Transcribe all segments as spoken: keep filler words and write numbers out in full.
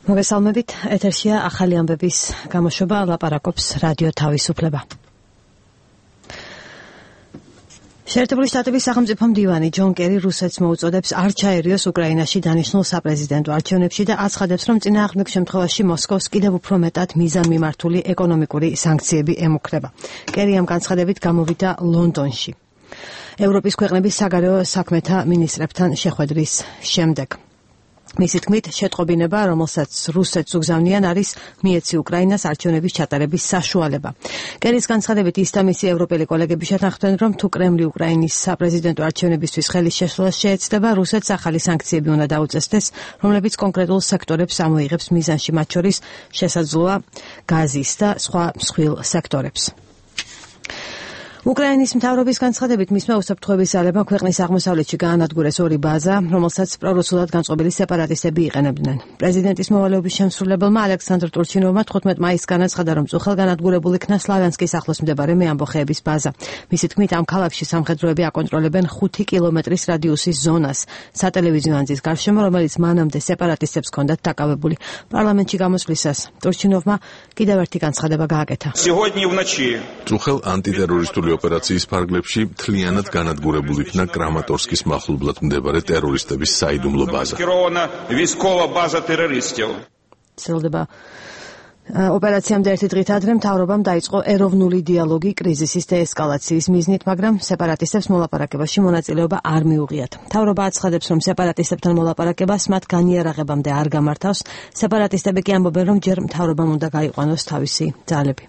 მოგესალმებით, ეთერშია ახალი ამბების გამოშვება, ლაპარაკობს რადიო თავისუფლება. შეერთებული შტატების სახელმწიფო მდივანი ჯონ კერი რუსეთს მოუწოდებს არ ჩაერიოს უკრაინაში დანიშნულ საპრეზიდენტო არჩევნებში და აცხადებს, რომ წინააღმდეგ შემთხვევაში მოსკოვს კიდევ უფრო მეტად მიზანმიმართული ეკონომიკური სანქციები ემუქრება. კერი ამ განცხადებით გამოვიდა ლონდონში ევროპის ქვეყნების საგარეო საქმეთა მინისტრებთან შეხვედრის შემდეგ. მისი თქმით, შეტყობინება, რომელსაც რუსეთს უგზავნიან, არის მიეცი უკრაინას არჩევნების ჩატარების საშუალება. კერის განცხადებით ის და მისი ევროპელი კოლეგები შეთანხმდნენ, რომ თუ კრემლი უკრაინის საპრეზიდენტო არჩევნებისთვის ხელის შეშლას შეეცდება, რუსეთს ახალი სანქციები უნდა დაუწესდეს, რომლებიც კონკრეტულ სექტორებს ამოიღებს მიზანში, მათ შორის შესაძლოა გაზის და სხვა მსხვილ სექტორებს. უკრაინის მთავრობის განცხადებით მისმა უსაფრთხოების ძალებმა ქვეყნის აღმოსავლეთში გაანადგურეს ორი ბაზა, რომელსაც პრორუსულად განწყობილი სეპარატისტები იყენებდნენ. პრეზიდენტის მოვალეობის შემსრულებელმა ალექსანდრ ტურჩინოვმა თხუთმეტ მაისს განაცხადა, რომ წუხელ განადგურებულ იქნა სლავიანსკის ახლოს მდებარე მეამბოხეების ბაზა. მისი თქმით, ამ ქალაქში სამხედროები აკონტროლებენ ხუთი კილომეტრის რადიუსის ზონას, სატელევიზიო ანძის გარშემო, რომელიც მანამდე სეპარატისტებს ჰქონდათ დაკავებული. პარლამენტში გამოსვლისას ტურჩინოვმა კიდევ ერთი განცხადება გააკეთა. წუხელ ანტიტერორისტული ოპერაციის ფარგლებში მთლიანად განადგურებულ იქნა კრამატორსკის მახლობლად მდებარე ტერორისტების საიდუმლო ბაზა. ცდილდება ოპერაციამდე ერთი დღით ადრე მთავრობამ დაიწყო ეროვნული დიალოგი კრიზისის დეესკალაციის მიზნით, მაგრამ სეპარატისტებს მოლაპარაკებაში მონაწილეობა არ მიუღიათ. მთავრობა აცხადებს, რომ სეპარატისტებთან მოლაპარაკებას მათ განიარაღებამდე არ გამართავს. სეპარატისტები კი ამბობენ, რომ ჯერ მთავრობამ უნდა გაიყვანოს თავისი ძალები.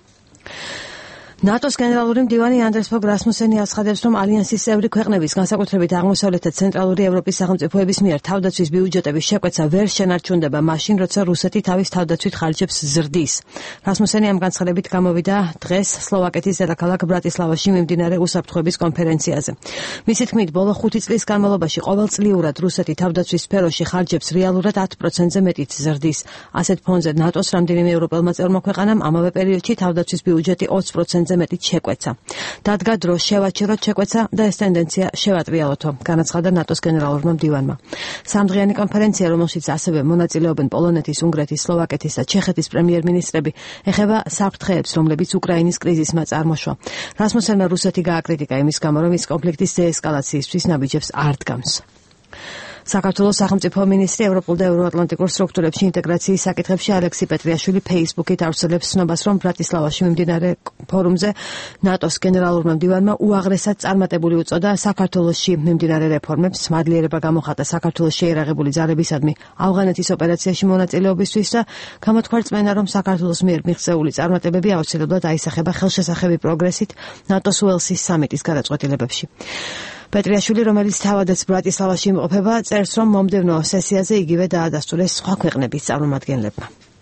ნატოს გენერალური მდივანი ანდრეს ფოგ რასმუსენი აცხადებს, რომ ალიანსის წევრი ქვეყნების, განსაკუთრებით აღმოსავლეთ და ცენტრალური ევროპის სახელმწიფოების მიერ თავდაცვის ბიუჯეტების შეკვეცა ვერ შენარჩუნდება მაშინ, როცა რუსეთი თავის თავდაცვით ხარჯებს ზრდის. რასმუსენი ამ განცხადებით გამოვიდა დღეს სლოვაკეთის დედაქალაქ ბრატისლავაში მიმდინარე უსაფრთხოების კონფერენციაზე. მისი თქმით, ბოლო ხუთი წლის განმავლობაში ყოველწლიურად რუსეთი თავდაცვის სფეროში ხარჯებს რეალურად ათ პროცენტზე მეტით ზრდის. ასეთ ფონზე ნატოს რამდენიმე ევროპელმა წევრმა ქვეყანამ ამავე პერიოდში თავდაცვის ბიუჯეტი ოცი პროცენტზე მეტით შეკვეცა. დადგა დრო შევაჩეროთ შეკვეცა და ეს ტენდენცია შევატრიალოთო, განაცხადა ნატოს გენერალურმა მდივანმა. სამდღიანი კონფერენცია, რომელშიც ასევე მონაწილეობენ პოლონეთის, უნგრეთის, სლოვაკეთის და ჩეხეთის პრემიერ-მინისტრები, ეხება საფრთხეებს, რომლებიც უკრაინის კრიზისმა წარმოშვა. რასმუსენმა რუსეთი გააკრიტიკა იმის გამო, რომ ის კონფლიქტის დეესკალაციისთვის ნაბიჯებს არ დგამს. საქართველოს სახელმწიფო მინისტრი ევროპულ და ევროატლანტიკურ სტრუქტურებში ინტეგრაციის საკითხებში ალექსი პეტრიაშვილი ფეისბუქით ავრცელებს ცნობას, რომ ბრატისლავაში მიმდინარე ფორუმზე ნატოს გენერალურმა მდივანმა უაღრესად წარმატებული უწოდა საქართველოში მიმდინარე რეფორმებს, მადლიერება გამოხატა საქართველოს შეიარაღებული ძალებისადმი ავღანეთის ოპერაციაში მონაწილეობისთვის და გამოთქვა რწმენა, რომ საქართველოს მიერ მიღწეული წარმატებები აუცილებლად აისახება ხელშესახები პროგრესით ნატოს უელსის სამიტის გადაწყვეტილებებში. პეტრიაშვილი, რომელიც თავადაც ბრატისლავაში იმყოფება, წერს, რომ მომდევნო სესიაზე იგივე დაადასტურეს სხვა ქვეყნების წარმომადგენლებმა.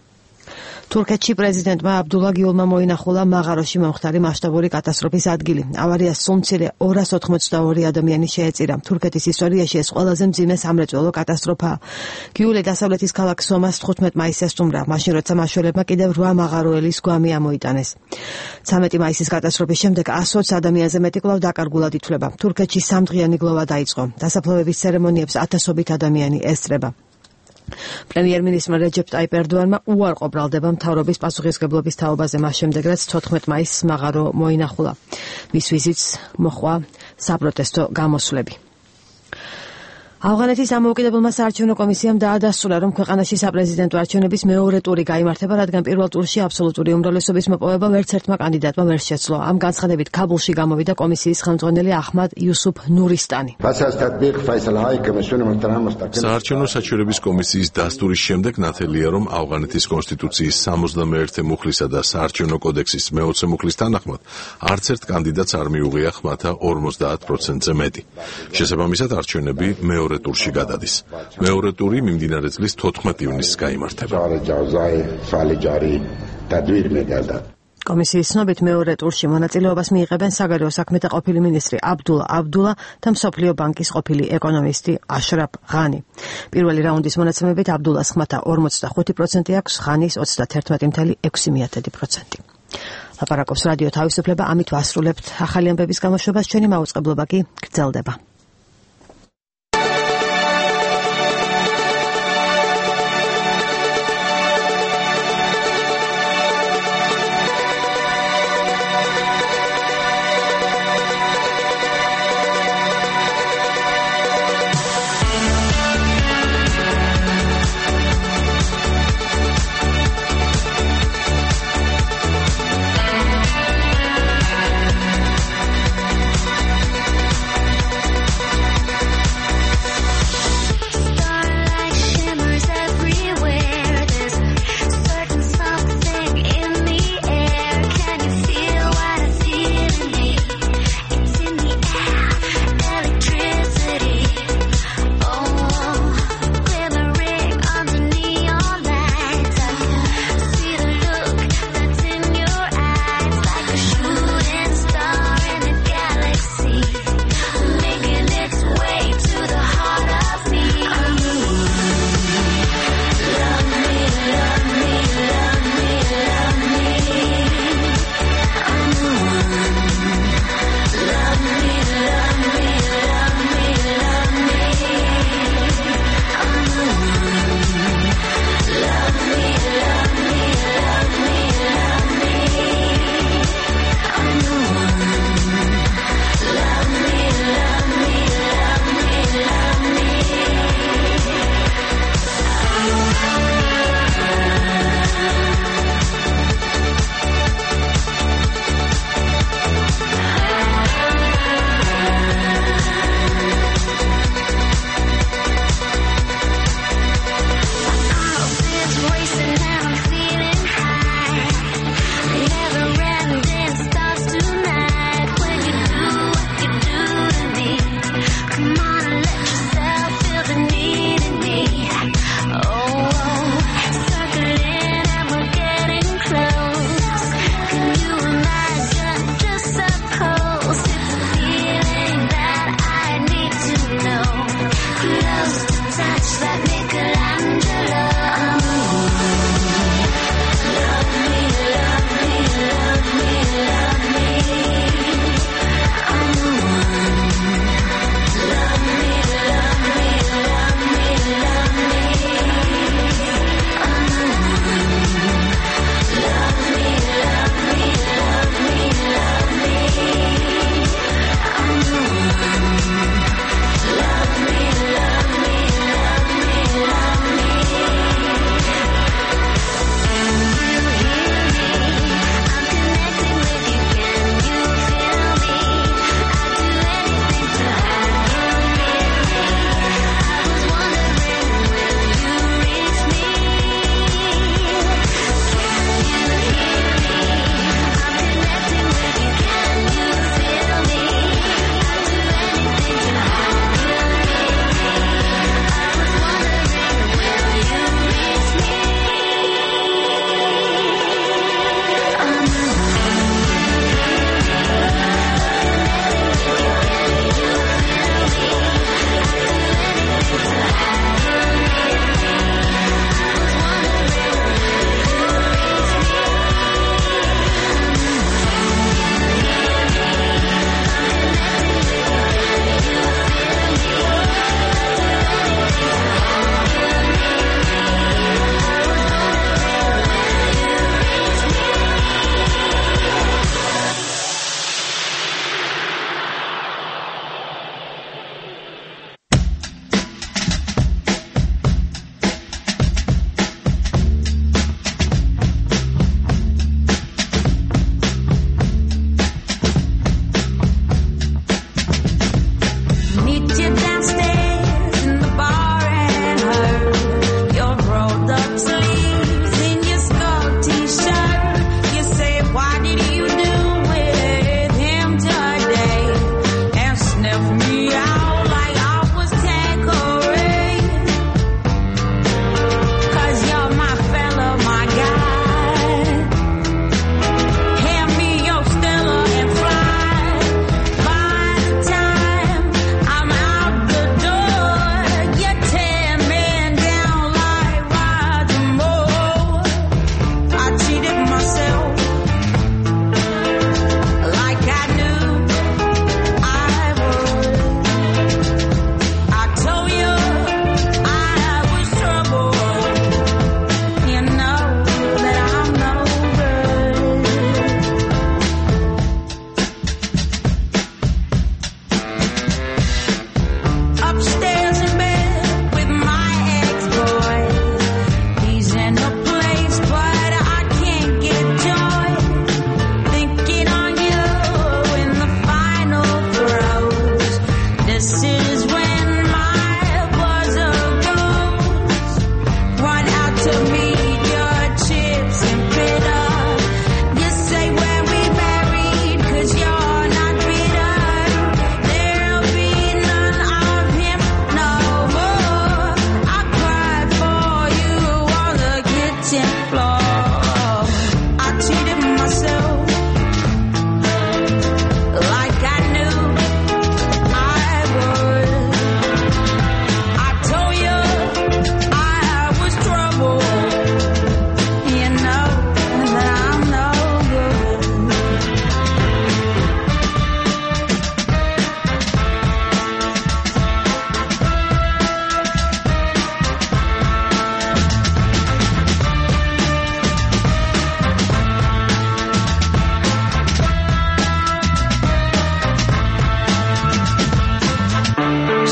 თურქეთში პრეზიდენტმა აბდულა გიულმა მოინახულა მაღაროში მომხდარი მასშტაბური კატასტროფის ადგილი. ავარიას სულ მცირე ორას ოთხმოცდაორი ადამიანი შეეწირა. თურქეთის ისტორიაში ეს ყველაზე მძიმე სამრეწველო კატასტროფაა. გიული დასავლეთის ქალაქ სომას თხუთმეტ მაისს ესტუმრა, მაშინ როცა მაშველებმა კიდევ რვა მაღაროელის გვამი ამოიტანეს. ცამეტი მაისის კატასტროფის შემდეგ ასოც ადამიანზე მეტი კვლავ დაკარგულად ითვლება. თურქეთში სამდღიანი გლოვა დაიწყო. დასაფლავების ცერემონიებს ათასობით ადამიანი ესწრება. პრემიერ-მინისტრმა რეჯეპ ტაიპ ერდოანმა უარყო ბრალდება მთავრობის პასუხისმგებლობის თაობაზე მას შემდეგ, რაც თოთხმეტ მაისს მაღარო მოინახულა. მის ვიზიტს მოჰყვა საპროტესტო გამოსვლები. ავღანეთის დამოუკიდებელმა საარჩევნო კომისიამ დაადასტურა, რომ ქვეყანაში საპრეზიდენტო არჩევნების მეორე ტური გაიმართება, რადგან პირველ ტურში აბსოლუტური უმრავლესობის მოპოვება ვერც ერთმა კანდიდატმა ვერ შეძლო. ამ განცხადებით ქაბულში გამოვიდა კომისიის ხელმძღვანელი აჰმად იუსუფ ნურისტანი. საარჩევნო საჩივრების კომისიის დასტურის შემდეგ ნათელია, რომ ავღანეთის კონსტიტუციის სამოცდამეერთე მუხლისა და საარჩევნო კოდექსის მეოცე მუხლის თანახმად არც ერთ კანდიდატს არ მიუღია ხმათა ორმოცდაათ პროცენტზე მეტი. შესაბამისად, არჩევნები მეორე ტურში გადადის. მეორე ტური მიმდინარე წლის თოთხმეტ ივნისს გაიმართება. კომისიის ცნობით მეორე ტურში მონაწილეობას მიიღებენ საგარეო საქმეთა ყოფილი მინისტრი აბდულა აბდულა და მსოფლიო ბანკის ყოფილი ეკონომისტი აშრაფ ღანი. პირველი რაუნდის მონაცემებით აბდულას ხმათა ორმოცდახუთი პროცენტი აქვს, ღანის ოცდაათერთმეტი целых ექვსი დесятых პროცენტი. ლაპარაკობს რადიო თავისუფლება, ამით ვასრულებთ ახალი ამბების გამოშვებას, ჩვენი მაუწყებლობა კი გრძელდება.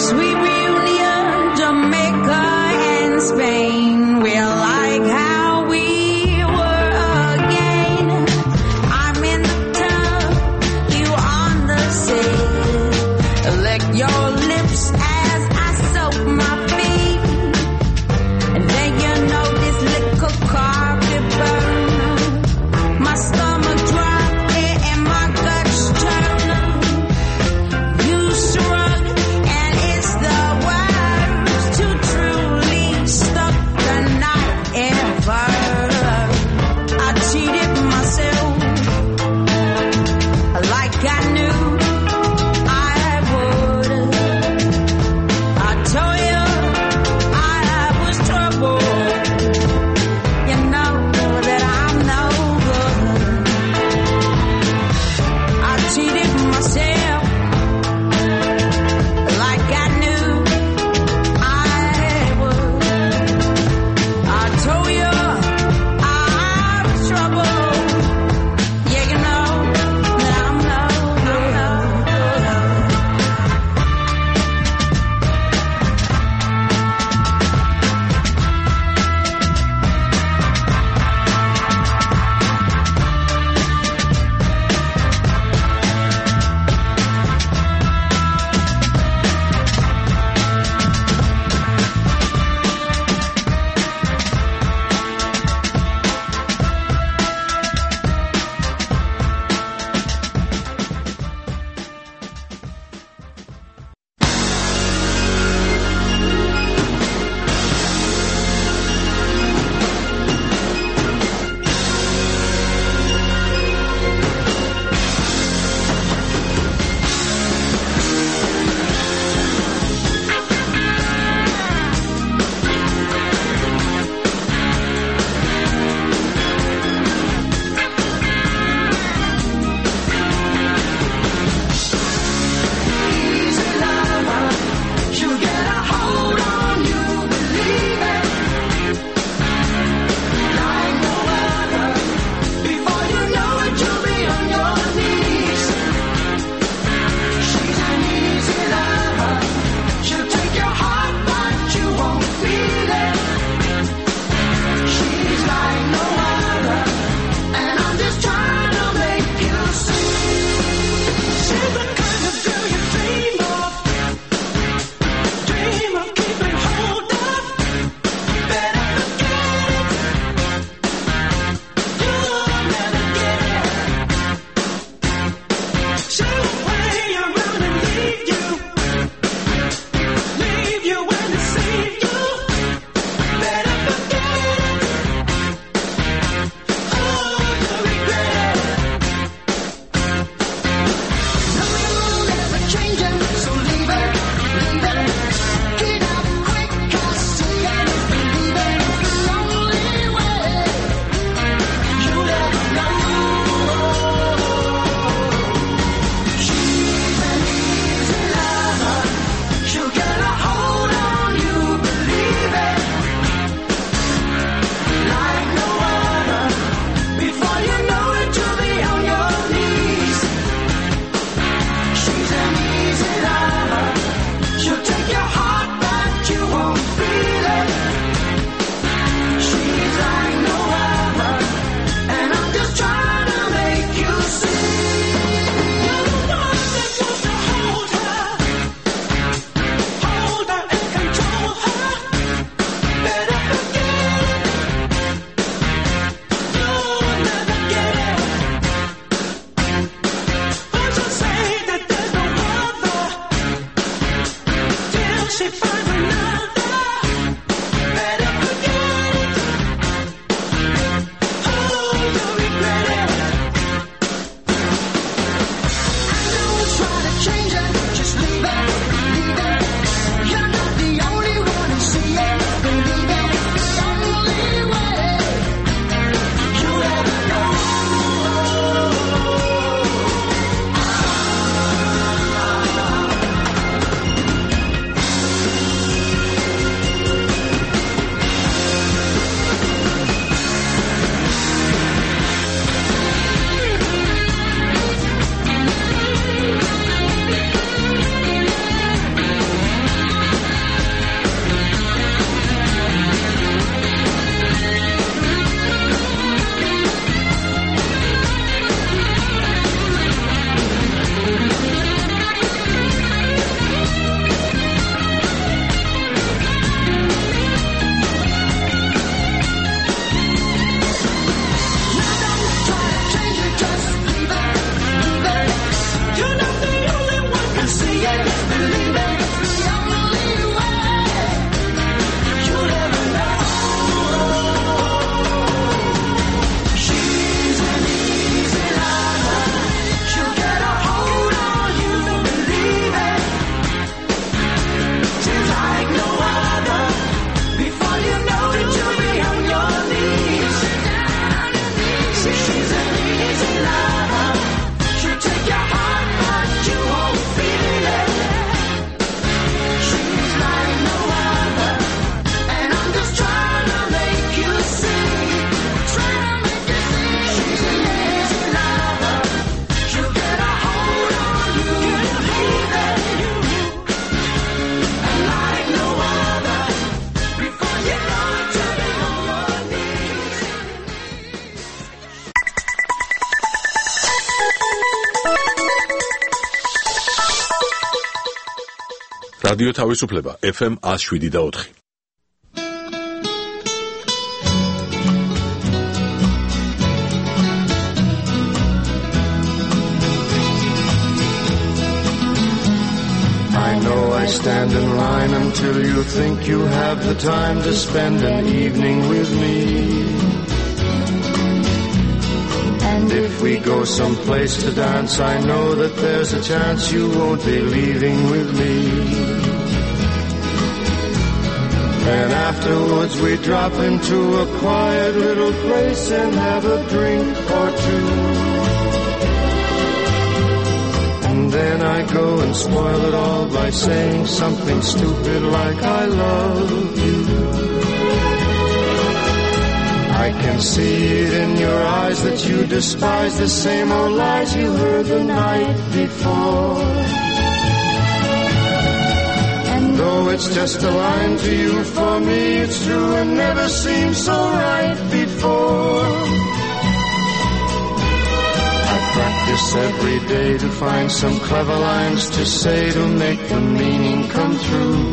Sweet reunion, Jamaica and Spain. We're like how we were again. I'm in the tub, you on the sea. Lick your lips as I soak my feet. And then you know this liquor carpet burn. My stomach drop and my guts turn. You shrug and it's the worst to truly stuck the night ever. I cheated myself like I knew I would. I told you I was trouble. You know that I'm no good. I cheated myself like I knew I would. I told you I was trouble. Yeah, you know that I'm no good. რადიო თავისუფლება F M one oh seven და four. I know I stand in line until you think you have the time to spend an evening with me. And if we go someplace to dance, I know that there's a chance you won't be leaving with me. Then afterwards we drop into a quiet little place and have a drink or two. And then I go and spoil it all by saying something stupid like I love you. I can see it in your eyes that you despise the same old lies you heard the night before. And though it's just a line to you, for me it's true and never seemed so right before. I practice every day to find some clever lines to say to make the meaning come true.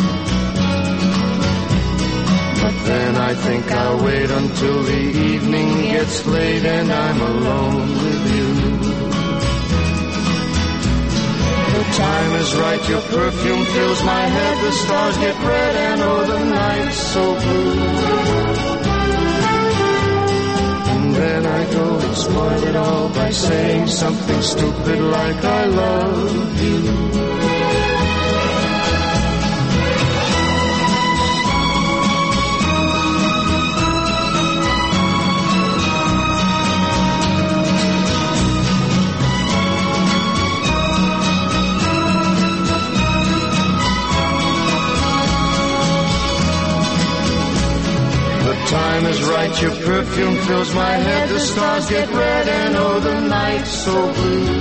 But then I think I'll wait until the evening gets late and I'm alone with you. The time is right, your perfume fills my head, the stars get red and oh the night's so blue. And then I go and spoil it all by saying something stupid like I love you. Time is right, your perfume fills my head, the stars get red and oh the night's so blue.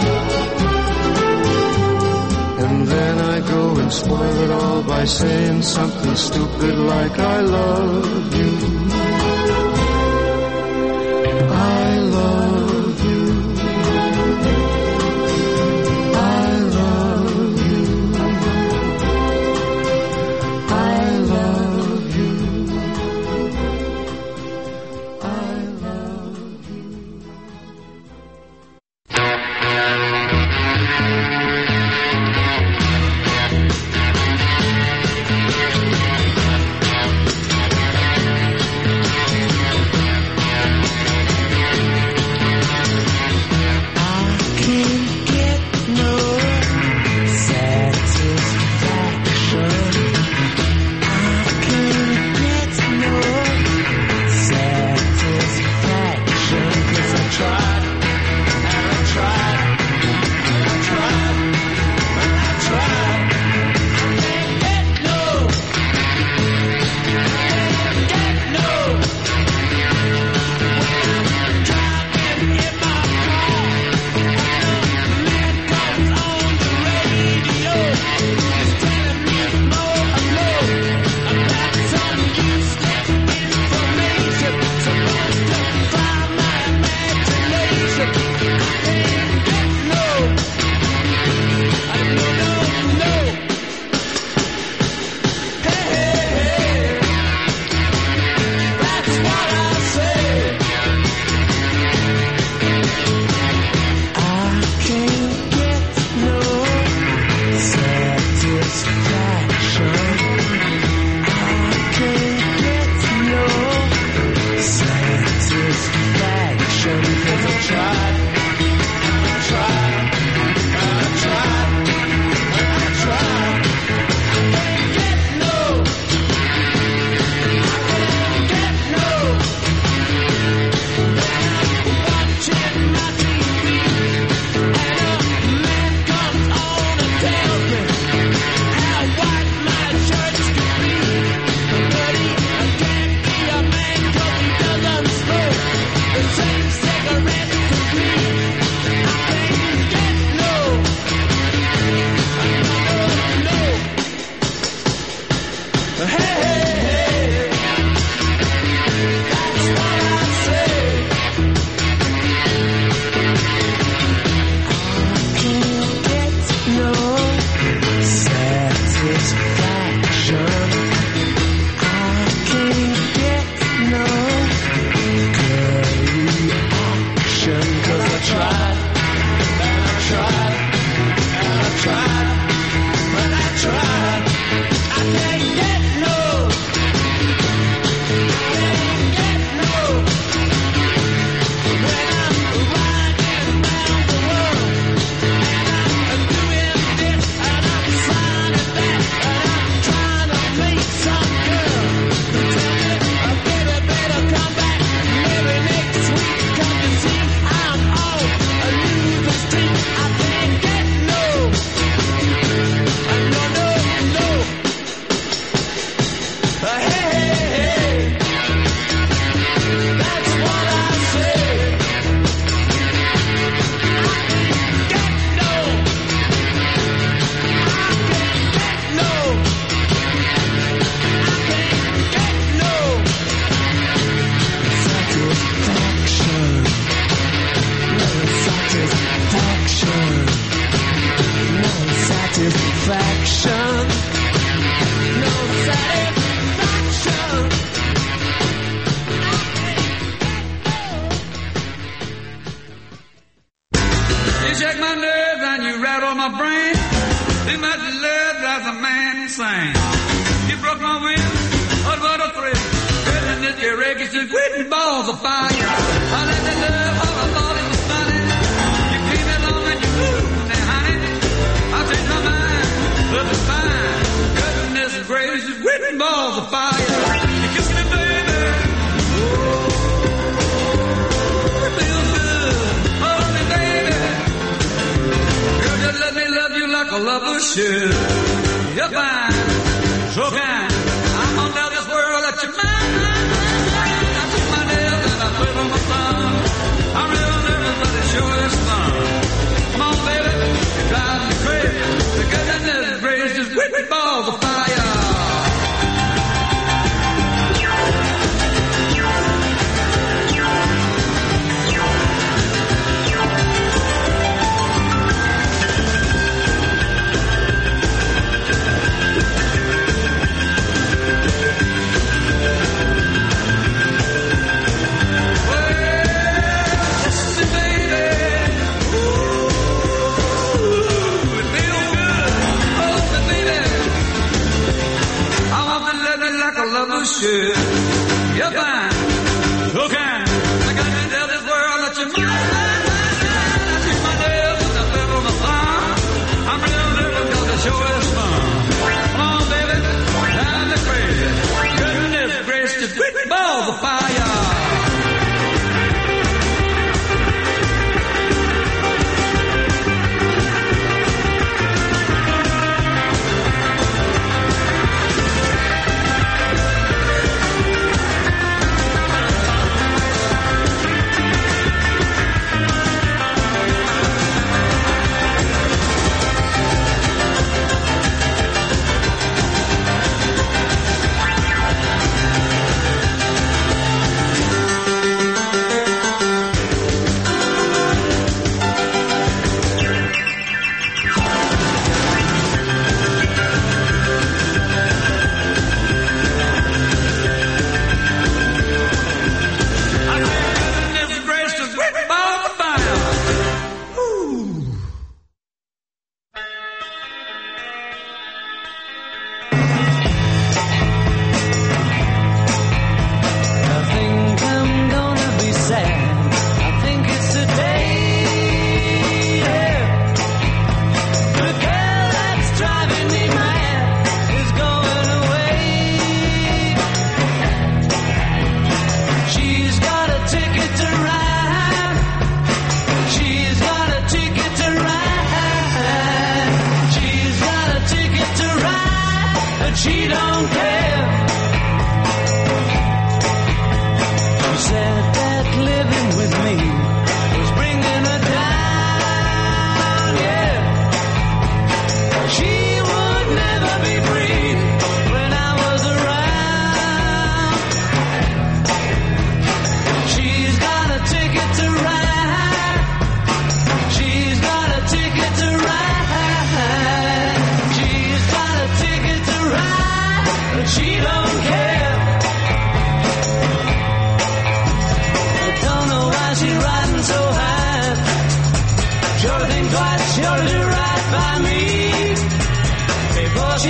And then I go and spoil it all by saying something stupid like I love you. I love you. I love you. I love you.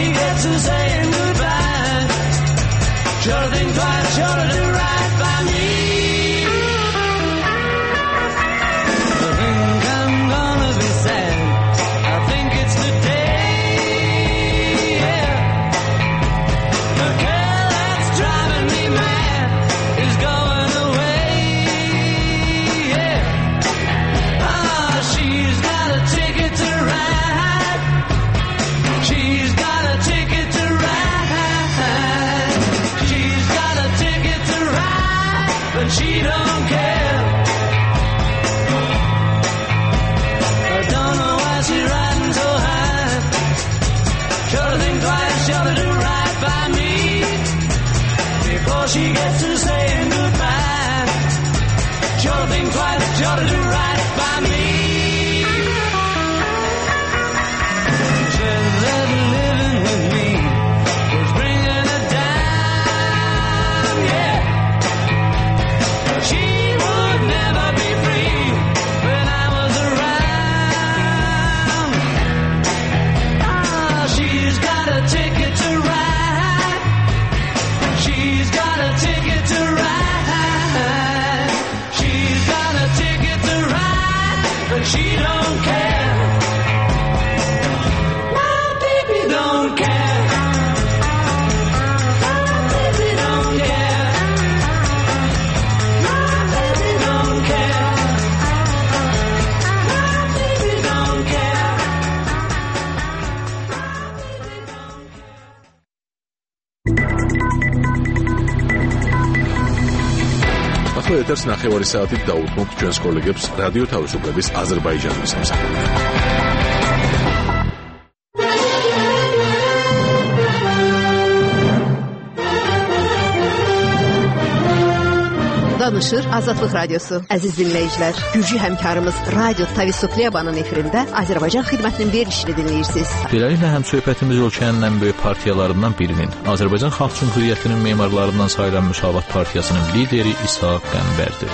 she gets to saying goodbye. Sure to think twice, sure to do right by me. I think I'm gonna be sad. I think it's the day. Yeah. The girl that's driving me mad is going away. Yeah. Ah, she's got a ticket to ride. She's got a ticket to ride. She's got a ticket to ride, but she don't care. I don't know why she's riding so high. Sure to think twice, sure to do right by me before she gets to saying goodbye. Sure to think twice, sure to do right by me. Said that living with me was bringing her down, yeah. She would never be free when I was around. Ah, she's got a ticket to ride. She's got a ticket to ride. She's got a ticket to ride, but she don't care. My baby don't care. My baby don't care. My baby don't care. My baby don't care. ახლა ეთერს ნახევარი საათით დაუთმობთ ჩვენს კოლეგებს რადიო თავისუფლების აზერბაიჯანის სამსახურიდან. Danışır Azadlıq Radyosu. Əziz dinləyicilər, Gürcü həmkarımız Radio Tavisukliyabanın efirində Azərbaycan xidmətinin verilişini dinləyirsiniz. Beləliklə həm söhbətimiz ölkənin ən böyük partiyalarından birinin, Azərbaycan Xalq Cümhuriyyətinin memarlarından sayılan Müsavat Partiyasının lideri İshaq Qəmbərdir.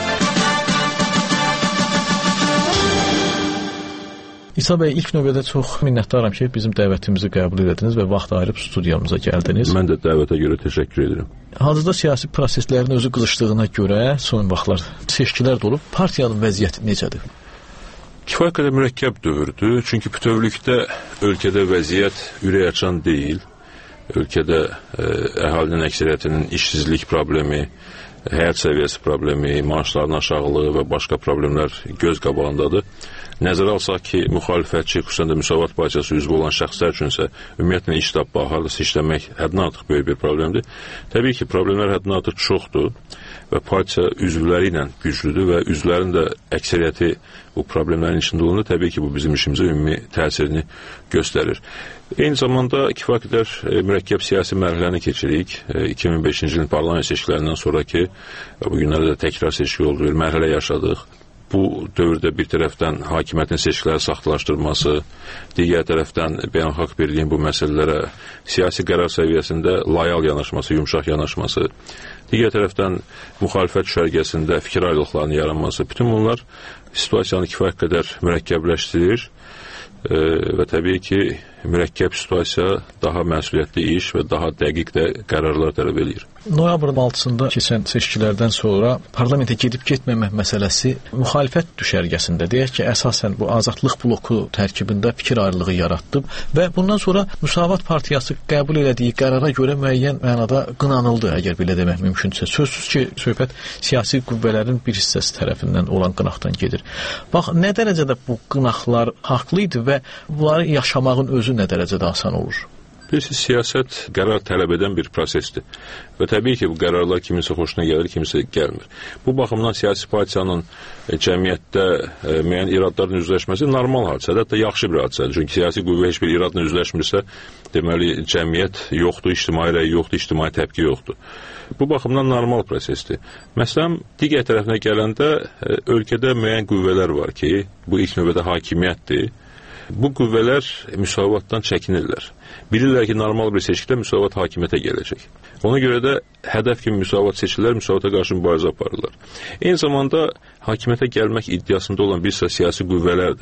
İsa bəy, ilk növbədə çox minnətdaram ki, bizim dəvətimizi qəbul edədiniz və vaxt ayırıb studiyamıza gəldiniz. Mən də dəvətə görə təşəkkür edirəm. Hazırda siyasi proseslərin özü qızışdığına görə son vaxtlar seçkilər də olub. Partiyanın vəziyyəti necədir? Kifayət qədər mürəkkəb dövrdür. Çünki bütövlükdə ölkədə vəziyyət ürək açan deyil. Ölkədə ə, əhalinin əksəriyyətinin işsizlik problemi, həyat səviyyəsi problemi, maaşların aşağılığı və başqa problemlər göz qabağındadır. Nəzərə alsaq ki, müxalifətçi, xüsusən də Müsavat Partiyası üzvü olan şəxslər üçünsə ümumiyyətlə iş tapmaq, hardasa işləmək həddən artıq böyük bir problemdir. Təbii ki, problemlər həddən artıq çoxdur və partiya üzvləri ilə güclüdür və üzvlərin də əksəriyyəti bu problemlərin içində olunur. Təbii ki, bu bizim işimizə ümumi təsirini göstərir. Eyni zamanda kifayət qədər mürəkkəb siyasi mərhələni keçirik. iki min beşinci ilin parlament seçkilərindən sonraki, bu günlərdə də təkrar seçki oldu, bir mərhələ yaşadıq. Bu dövrdə bir tərəfdən hakimiyyətin seçkiləri saxtalaşdırılması, digər tərəfdən beynəlxalq birliyin bu məsələlərə siyasi qərar səviyyəsində layal yanaşması, yumşaq yanaşması, digər tərəfdən müxalifət düşərgəsində fikir ayrılıqlarının yaranması, bütün bunlar situasiyanı kifayət qədər mürəkkəbləşdirir e, və təbii ki, mürəkkəb situasiya daha məsuliyyətli iş və daha dəqiq də qərarlar tələb edir. Noyabrın altısında keçən seçkilərdən sonra parlamentə gedib getməmək məsələsi müxalifət düşərgəsində deyək ki, əsasən bu azadlıq bloku tərkibində fikir ayrılığı yaratdı və bundan sonra Müsavat Partiyası qəbul elədiyi qərara görə müəyyən mənada qınanıldı, əgər belə demək mümkünsə. Sözsüz ki, söhbət siyasi qüvvələrin bir hissəsi tərəfindən olan qınaqdan gedir. Bax, nə dərəcədə bu qınaqlar haqlı idi və bunları yaşamağın özü nə dərəcədə asan olur? Bilirsiniz, siyasət qərar tələb edən bir prosesdir və təbii ki, bu qərarlar kiminsə xoşuna gəlir, kiminsə gəlmir. Bu baxımdan siyasi partiyanın e, cəmiyyətdə e, müəyyən iradların üzləşməsi normal hadisədir, hətta yaxşı bir hadisədir. Çünki siyasi qüvvə heç bir iradla üzləşmirsə, deməli, cəmiyyət yoxdur, ictimai rəy yoxdur, ictimai təpki yoxdur. Bu baxımdan normal prosesdir. Məsələn, digər tərəfinə gələndə e, ölkədə müəyyən qüvvələr var ki, bu ilk növbədə hakimiyyətdir. Bu qüvvələr müsavatdan çəkinirlər. Bilirlər ki, normal bir seçkidə müsavat hakimiyyətə gələcək. Ona görə də hədəf kimi müsavat seçilər, müsavata qarşı mübarizə aparırlar. Eyni zamanda hakimiyyətə gəlmək iddiasında olan bir sıra siyasi qüvvələr də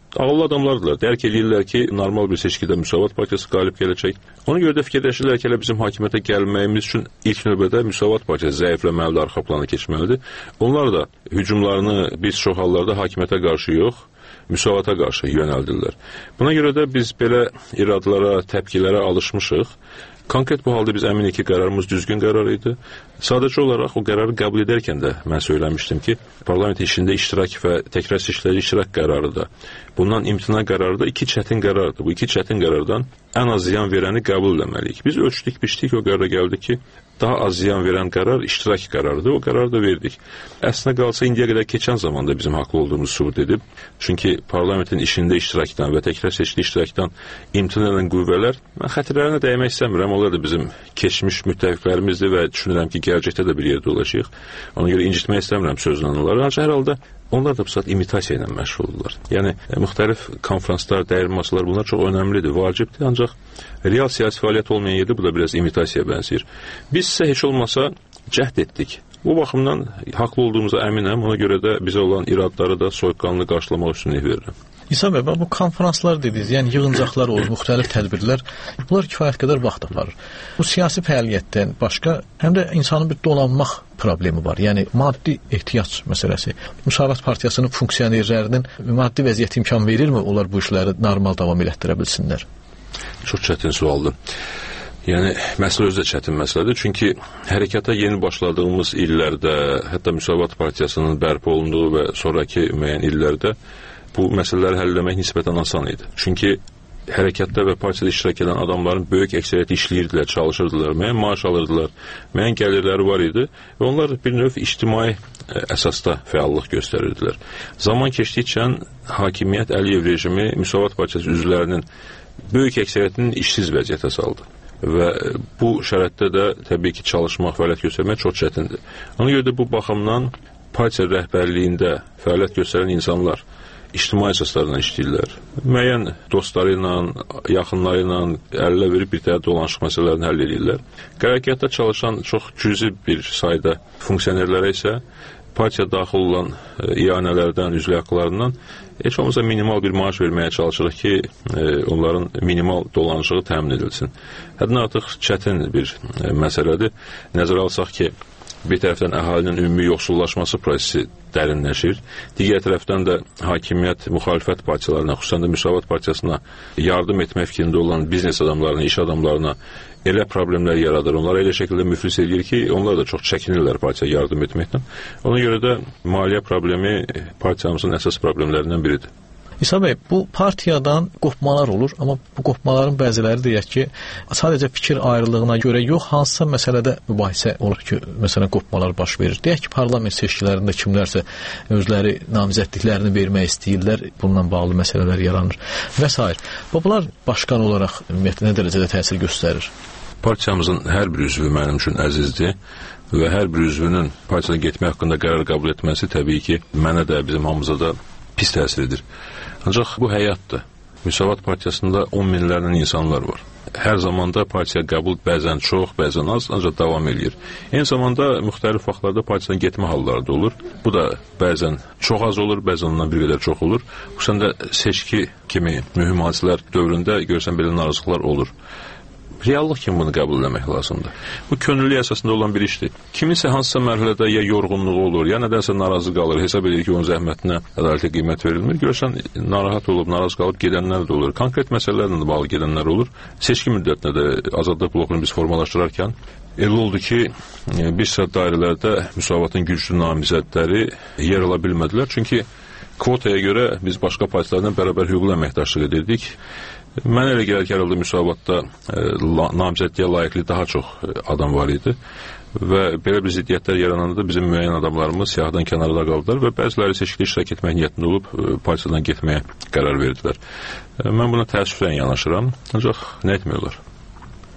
ağıllı adamlardılar. Dərk edirlər ki, normal bir seçkidə Müsavat Partiyası qalib gələcək. Ona görə də fikirləşirlər ki, bizim hakimiyyətə gəlməyimiz üçün ilk növbədə Müsavat Partiyası zəifləməlidir, arxa plana keçməlidir. Onlar da hücumlarını bir çox hallarda hakimiyyətə qarşı yox, Müsavata qarşı yönəldirlər. Buna görə də biz belə iradlara, təpkilərə alışmışıq. Konkret bu halda biz əminik ki, qərarımız düzgün qərar idi. Sadəcə olaraq o qərarı qəbul edərkən də mən söyləmişdim ki, parlament işində iştirak və təkrar seçkilərdə iştirak qərarı da, bundan imtina qərarı da iki çətin qərardır. Bu iki çətin qərardan ən az ziyan verəni qəbul etməliyik. Biz ölçdük, biçdik, o qərara gəldik ki, daha az ziyan verən qərar iştirak qərarıdır. O qərarı da verdik. Əslində qalsa indiyə qədər keçən zamanda bizim haqlı olduğumuz sübut edib. Çünki parlamentin işində iştirakdan və təkrar seçki iştirakdan imtina edən qüvvələr, mən xətirlərinə dəymək istəmirəm. Onlar da bizim keçmiş müttəfiqlərimizdir və düşünürəm ki, gələcəkdə də bir yerdə olacaq. Ona görə incitmək istəmirəm sözlə onları. Ancaq hər halda onlar da bu saat imitasiya ilə məşğuldurlar. Yəni, müxtəlif konferanslar, dəyirmaçılar bunlar çox önəmlidir, vacibdir. Ancaq real siyasi fəaliyyət olmayan yerdə bu da biraz imitasiyaya bənzəyir. Biz isə heç olmasa cəhd etdik. Bu baxımdan haqlı olduğumuza əminəm. Ona görə də bizə olan iradları da soyuqqanlı qarşılamaq üstünlük verirəm. İsa bəy, bu konferanslar dediniz, yəni yığıncaqlar olur, müxtəlif tədbirlər, bunlar kifayət qədər vaxt aparır. Bu siyasi fəaliyyətdən başqa, həm də insanın bir dolanmaq problemi var. Yəni maddi ehtiyac məsələsi. Müsavat Partiyasının funksionerlərinin maddi vəziyyət imkan verirmi, onlar bu işləri normal davam elətdirə bilsinlər? Çox çətin sualdır. Yəni, məsələ özü də çətin məsələdir. Çünki hərəkata yeni başladığımız illərdə, hətta Müsavat Partiyasının bərpa olunduğu və sonraki müəyyən illərdə bu məsələləri həll etmək nisbətən asan idi. Çünki hərəkətdə və partiyada iştirak edən adamların böyük əksəriyyəti işləyirdilər, çalışırdılar, müəyyən maaş alırdılar, müəyyən gəlirləri var idi və onlar bir növ ictimai əsasda fəallıq göstərirdilər. Zaman keçdikcə hakimiyyət Əliyev rejimi Müsavat Partiyası üzvlərinin böyük əksəriyyətinin işsiz vəziyyətə saldı. Və bu şəraitdə də təbii ki, çalışmaq, fəaliyyət göstərmək çox çətindir. Ona görə də bu baxımdan partiya rəhbərliyində fəaliyyət göstərən insanlar ictimai əsaslarla işləyirlər. Müəyyən dostları ilə, yaxınları ilə əllə verib bir tərəf dolanışıq məsələlərini həll edirlər. Hərəkətdə çalışan çox cüzi bir sayda funksionerlərə isə partiya daxil olan iyanələrdən, üzvlük haqqlarından heç olmasa minimal bir maaş verməyə çalışırıq ki, onların minimal dolanışığı təmin edilsin. Həddən artıq çətin bir məsələdir. Nəzərə alsaq ki, bir tərəfdən əhalinin ümumi yoxsullaşması prosesi dərinləşir. Digər tərəfdən də hakimiyyət müxalifət partiyalarına, xüsusən də Müsavat Partiyasına yardım etmək fikrində olan biznes adamlarına, iş adamlarına elə problemlər yaradır. Onları elə şəkildə müflis edir ki, onlar da çox çəkinirlər partiyaya yardım etməkdən. Ona görə də maliyyə problemi partiyamızın əsas problemlərindən biridir. İsa bəy, bu partiyadan qopmalar olur, amma bu qopmaların bəziləri deyək ki, sadəcə fikir ayrılığına görə yox, hansısa məsələdə mübahisə olur ki, məsələn, qopmalar baş verir. Deyək ki, parlament seçkilərində kimlərsə özləri namizədliklərini vermək istəyirlər, bununla bağlı məsələlər yaranır və s. Bunlar başqan olaraq ümumiyyətlə nə dərəcədə təsir göstərir? Partiyamızın hər bir üzvü mənim üçün əzizdir və hər bir üzvünün partiyadan getmək haqqında qərar qəbul etməsi təbii ki, mənə də, bizim hamımıza da pis təsir edir. Ancaq bu həyatdır. Müsavat Partiyasında on minlərlə insanlar var. Hər zamanda partiya qəbul bəzən çox, bəzən az, ancaq davam edir. Eyni zamanda müxtəlif vaxtlarda partiyadan getmə halları da olur. Bu da bəzən çox az olur, bəzən ondan bir qədər çox olur. Xüsusən də seçki kimi mühüm hadisələr dövründə görsən belə narazılıqlar olur. Reallıq kimi bunu qəbul etmək lazımdır. Bu könüllü əsasında olan bir işdir. Kiminsə hansısa mərhələdə ya yorğunluğu olur, ya nədənsə narazı qalır, hesab edir ki, onun zəhmətinə ədalətli qiymət verilmir. Görsən, narahat olub, narazı qalıb gedənlər də olur. Konkret məsələlərlə də bağlı gedənlər olur. Seçki müddətinə də azadlıq blokunu biz formalaşdırarkən elə oldu ki, bir sıra dairələrdə Müsavatın güclü namizədləri yer ala bilmədilər. Çünki kvotaya görə biz başqa partiyalarla bərabər hüquqlu əməkdaşlıq edirdik. Mən elə gəlir ki, herhalde Müsavatda e, namizədliyə layiqli daha çox adam var idi və belə bir ziddiyyətlər yarananda da bizim müəyyən adamlarımız siyahıdan kənarda qaldılar və bəziləri seçkidə iştirak etmək niyyətində olub e, partiyadan getməyə qərar verdilər. E, mən buna təəssüflə yanaşıram, ancaq nə etmiyorlar?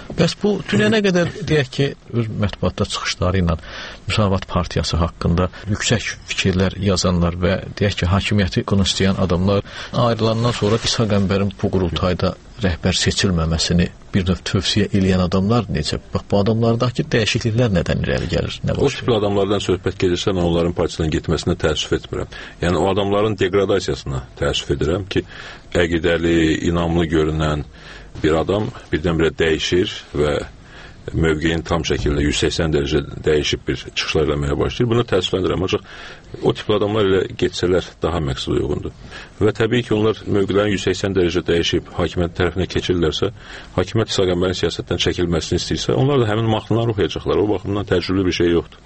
Bəs bu dünənə qədər deyək ki, öz mətbuatda çıxışları ilə Müsavat Partiyası haqqında yüksək fikirlər yazanlar və deyək ki, hakimiyyəti qınışlayan adamlar ayrılandan sonra İsa Qəmbərin bu qurultayda rəhbər seçilməməsini bir növ tövsiyə eləyən adamlar necə? Bax, bu adamlardakı dəyişikliklər nədən irəli gəlir? Nə o tipli adamlardan söhbət gedirsə, mən onların partiyadan getməsinə təəssüf etmirəm. Yəni, o adamların degradasiyasına təəssüf edirəm ki, əqidəli, inamlı görünən bir adam birdən-birə dəyişir və mövqeyin tam şəkildə yüz səksən dərəcə dəyişib bir çıxışlar eləməyə başlayır. Bunu təəssüfləndirəm. Ancaq o tipli adamlar ilə getsələr daha məqsəd uyğundur. Və təbii ki, onlar mövqələrin yüz səksən dərəcə dəyişib hakimiyyət tərəfinə keçirlərsə, hakimiyyət İsa Qəmbərin siyasətdən çəkilməsini istəyirsə, onlar da həmin mahnıları oxuyacaqlar. O baxımdan təcrübli bir şey yoxdur.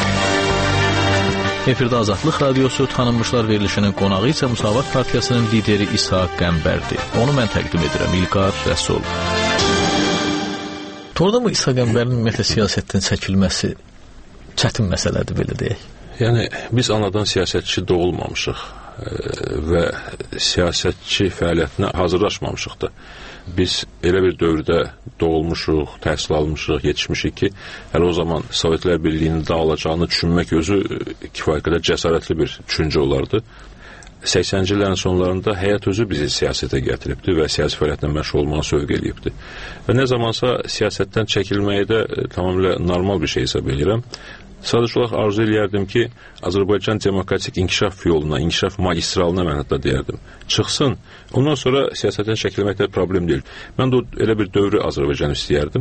Efirdə Azadlıq Radiosu tanınmışlar verilişinin qonağı isə Müsavat Partiyasının lideri İsa Qəmbərdir. Onu mən təqdim edirəm, İlqar Rəsul. Orada mı İsa Qəmbərin ümumiyyətlə siyasətdən çəkilməsi çətin məsələdir, belə deyək? Yəni, biz anadan siyasətçi doğulmamışıq və siyasətçi fəaliyyətinə hazırlaşmamışıq da. Biz elə bir dövrdə doğulmuşuq, təhsil almışıq, yetişmişik ki, hələ o zaman Sovetlər Birliyinin dağılacağını düşünmək özü kifayət qədər cəsarətli bir düşüncə olardı. səksənci illərin sonlarında həyat özü bizi siyasətə gətiribdi və siyasi fəaliyyətlə məşğul olmağa sövq eləyibdi. Və nə zamansa siyasətdən çəkilməyi də tamamilə normal bir şey hesab edirəm. Sadəcə olaraq arzu eləyərdim ki, Azərbaycan demokratik inkişaf yoluna, inkişaf magistralına mən hətta deyərdim, çıxsın. Ondan sonra siyasətdən çəkilmək də problem deyil. Mən də elə bir dövrü Azərbaycan istəyərdim.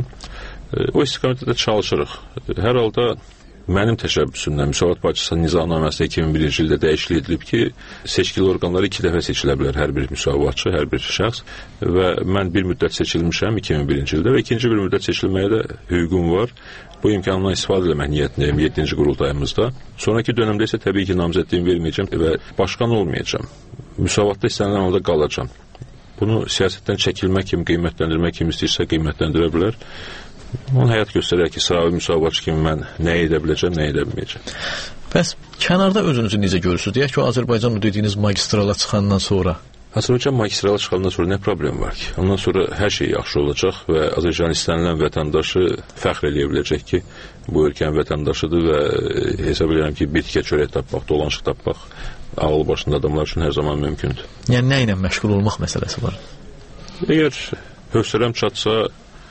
O istiqamətdə də çalışırıq. Hər halda mənim təşəbbüsümdən Müsavat Partiyasının nizamnaməsində iki min birinci ildə dəyişiklik edilib ki, seçkili orqanları iki dəfə seçilə bilər hər bir müsavatçı, hər bir şəxs və mən bir müddət seçilmişəm iki min birinci ildə və ikinci bir müddət seçilməyə də hüququm var. Bu imkandan istifadə etmək niyyətindəyim yeddinci qurultayımızda. Sonraki dönəmdə isə təbii ki, namizədliyimi verməyəcəm və başqan olmayacağam. Müsavatda istənilən halda qalacağam. Bunu siyasətdən çəkilmək kimi, qiymətləndirmək kimi istəyirsə qiymətləndirə bilər. Onun həyat göstərər ki, sahibi müsavatçı kimi mən nə edə biləcəm, nə edə bilməyəcəm. Bəs kənarda özünüzü necə görürsünüz? Deyək ki, o Azərbaycan o dediyiniz magistrala çıxandan sonra. Azərbaycan magistrala çıxandan sonra nə problem var ki? Ondan sonra hər şey yaxşı olacaq və Azərbaycan istənilən vətəndaşı fəxr eləyə biləcək ki, bu ölkənin vətəndaşıdır və hesab edirəm ki, bitkə çörək tapmaq, dolanışıq tapmaq ağıl başında adamlar üçün hər zaman mümkündür. Yəni nə ilə məşğul olmaq məsələsi var? Əgər hövsələm çatsa,